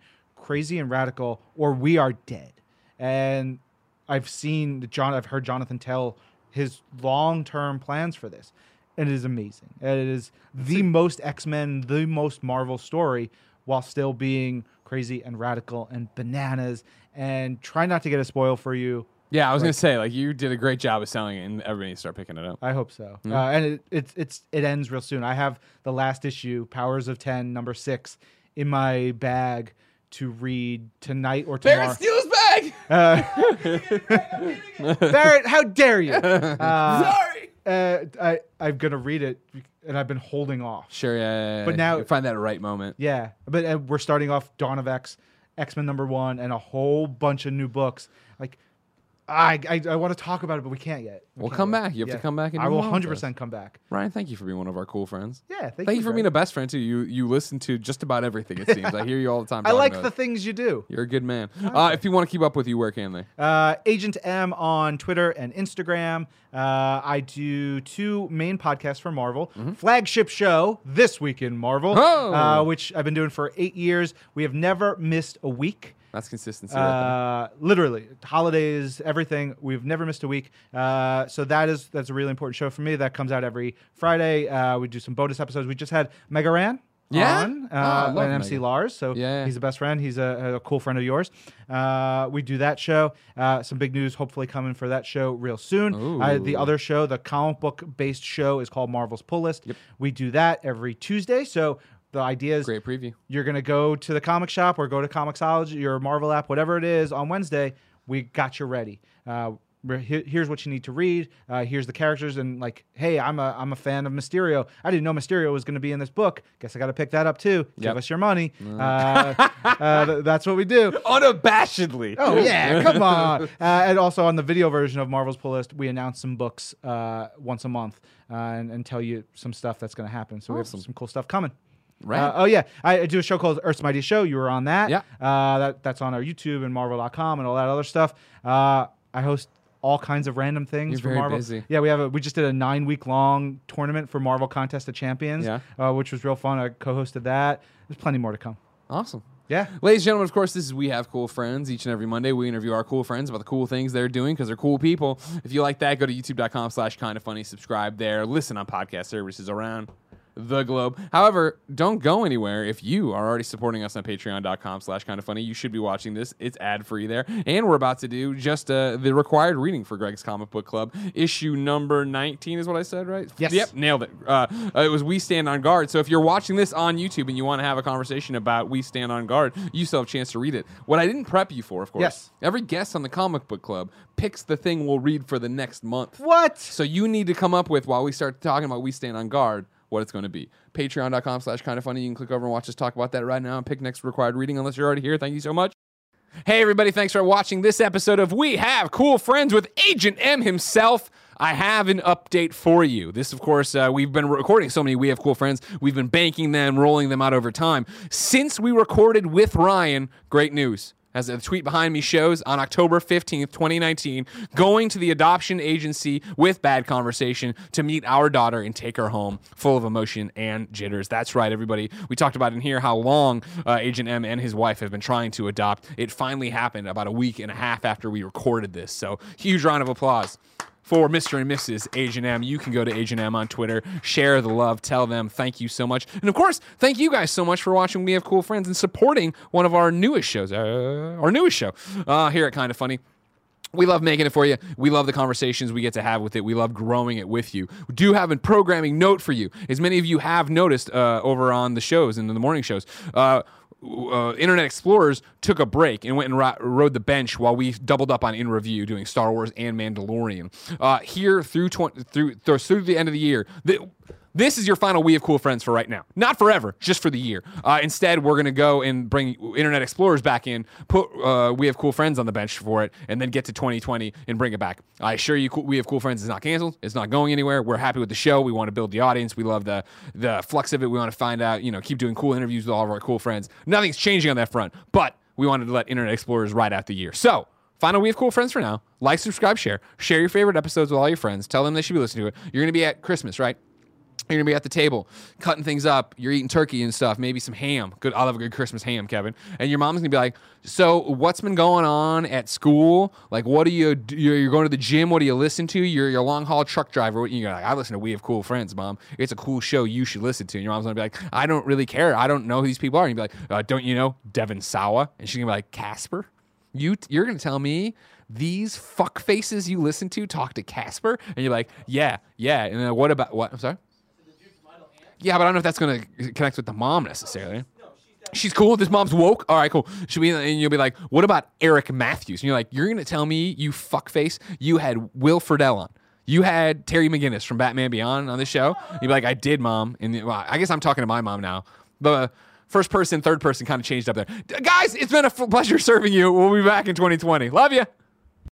crazy and radical, or we are dead. And I've heard Jonathan tell his long-term plans for this, and it is amazing. And it is the most X-Men, the most Marvel story, while still being crazy and radical and bananas. And try not to get a spoil for you. Yeah, I was gonna say, like, you did a great job of selling it, and everybody start picking it up. I hope so. And it ends real soon. I have the last issue, Powers of 10, number 6, in my bag to read tonight or tomorrow. Barrett, steal his bag! Barrett, how dare you? Sorry! I'm going to read it, and I've been holding off. Sure, yeah. But now- you find that right moment. Yeah, but we're starting off Dawn of X, X-Men number 1, and a whole bunch of new books. Like, I want to talk about it, but we can't yet. We'll come back. You have to come back. And I do will more with 100% us. come back. Ryan, thank you for being one of our cool friends. Yeah, thank you for Greg. being a best friend too. You listen to just about everything. It seems I hear you all the time. I talking like about the it. things you do. You're a good man. If you want to keep up with you, where can they? Agent M on Twitter and Instagram. I do 2 main podcasts for Marvel. Flagship show, This Week in Marvel, which I've been doing for 8 years. We have never missed a week. That's consistency. Right Literally, holidays, everything. We've never missed a week. So that's a really important show for me. That comes out every Friday. We do some bonus episodes. We just had Mega Ran on and MC Mega. Lars. So he's a best friend. He's a cool friend of yours. We do that show. Some big news hopefully coming for that show real soon. The other show, the comic book based show, is called Marvel's Pull List. Yep. We do that every Tuesday. So the idea is Great preview. you're going to go to the comic shop or go to Comixology, your Marvel app, whatever it is, on Wednesday. We got you ready. Here's what you need to read. Here's the characters, and like, hey, I'm a fan of Mysterio. I didn't know Mysterio was going to be in this book. Guess I got to pick that up too. Give us your money. That's what we do. Unabashedly. Oh yeah, come on. And also on the video version of Marvel's Pull List, we announce some books once a month and tell you some stuff that's going to happen. So we have some cool stuff coming. Right. I do a show called Earth's Mightiest Show. You were on that. Yeah. That's on our YouTube and Marvel.com and all that other stuff. I host all kinds of random things You're for very Marvel. busy. Yeah, we just did a 9-week long tournament for Marvel Contest of Champions, which was real fun. I co-hosted that. There's plenty more to come. Awesome. Yeah. Ladies and gentlemen, of course, this is We Have Cool Friends. Each and every Monday, we interview our cool friends about the cool things they're doing because they're cool people. If you like that, go to youtube.com/kindafunny, subscribe there, listen on podcast services around the globe. However, don't go anywhere. If you are already supporting us on patreon.com/kindafunny, you should be watching this. It's ad-free there. And we're about to do just the required reading for Greg's Comic Book Club. Issue number 19 is what I said, right? Yes. Yep, nailed it. It was We Stand on Guard. So if you're watching this on YouTube and you want to have a conversation about We Stand on Guard, you still have a chance to read it. What I didn't prep you for, of course, Yes. every guest on the Comic Book Club picks the thing we'll read for the next month. What? So you need to come up with, while we start talking about We Stand on Guard, what it's going to be. Patreon.com/kindafunny. You can click over and watch us talk about that right now and pick next required reading unless you're already here. Thank you so much. Hey, everybody. Thanks for watching this episode of We Have Cool Friends with Agent M himself. I have an update for you. This, of course, we've been recording so many We Have Cool Friends. We've been banking them, rolling them out over time. Since we recorded with Ryan, great news. As the tweet behind me shows, on October 15th, 2019, going to the adoption agency with Bad Conversation to meet our daughter and take her home full of emotion and jitters. That's right, everybody. We talked about in here how long Agent M and his wife have been trying to adopt. It finally happened about a week and a half after we recorded this. So huge round of applause for Mr. and Mrs. Agent M. You can go to Agent M on Twitter, share the love, tell them thank you so much. And of course, thank you guys so much for watching We Have Cool Friends and supporting one of our newest shows, our newest show here at Kinda Funny. We love making it for you. We love the conversations we get to have with it. We love growing it with you. We do have a programming note for you. As many of you have noticed over on the shows and the morning shows, Internet Explorers took a break and went and rode the bench while we doubled up on In Review doing Star Wars and Mandalorian. Here through the end of the year, this is your final We Have Cool Friends for right now. Not forever, just for the year. Instead, we're going to go and bring Internet Explorers back in, put We Have Cool Friends on the bench for it, and then get to 2020 and bring it back. I assure you, We Have Cool Friends is not canceled. It's not going anywhere. We're happy with the show. We want to build the audience. We love the flux of it. We want to find out, keep doing cool interviews with all of our cool friends. Nothing's changing on that front, but we wanted to let Internet Explorers ride out the year. So, final We Have Cool Friends for now. Like, subscribe, share. Share your favorite episodes with all your friends. Tell them they should be listening to it. You're going to be at Christmas, right? You're gonna be at the table, cutting things up. You're eating turkey and stuff, maybe some ham. Good, I love a good Christmas ham, Kevin. And your mom's gonna be like, "So, what's been going on at school? Like, what do you? You're going to the gym. What do you listen to? You're your long haul truck driver. You're like, I listen to We Have Cool Friends, Mom. It's a cool show. You should listen to." And your mom's gonna be like, "I don't really care. I don't know who these people are." And you'd be like, "Don't you know Devin Sawa?" And she's gonna be like, "Casper? You're gonna tell me?" These fuck faces you listen to talk to Casper, and you're like, yeah. And then what about what? I'm sorry. Yeah, but I don't know if that's going to connect with the mom necessarily. She's cool. This mom's woke. All right, cool. And you'll be like, what about Eric Matthews? And you're like, you're going to tell me, you fuckface, you had Will Friedle on. You had Terry McGinnis from Batman Beyond on this show. You'd be like, I did, Mom. And well, I guess I'm talking to my mom now. The first person, third person kind of changed up there. Guys, it's been a pleasure serving you. We'll be back in 2020. Love you.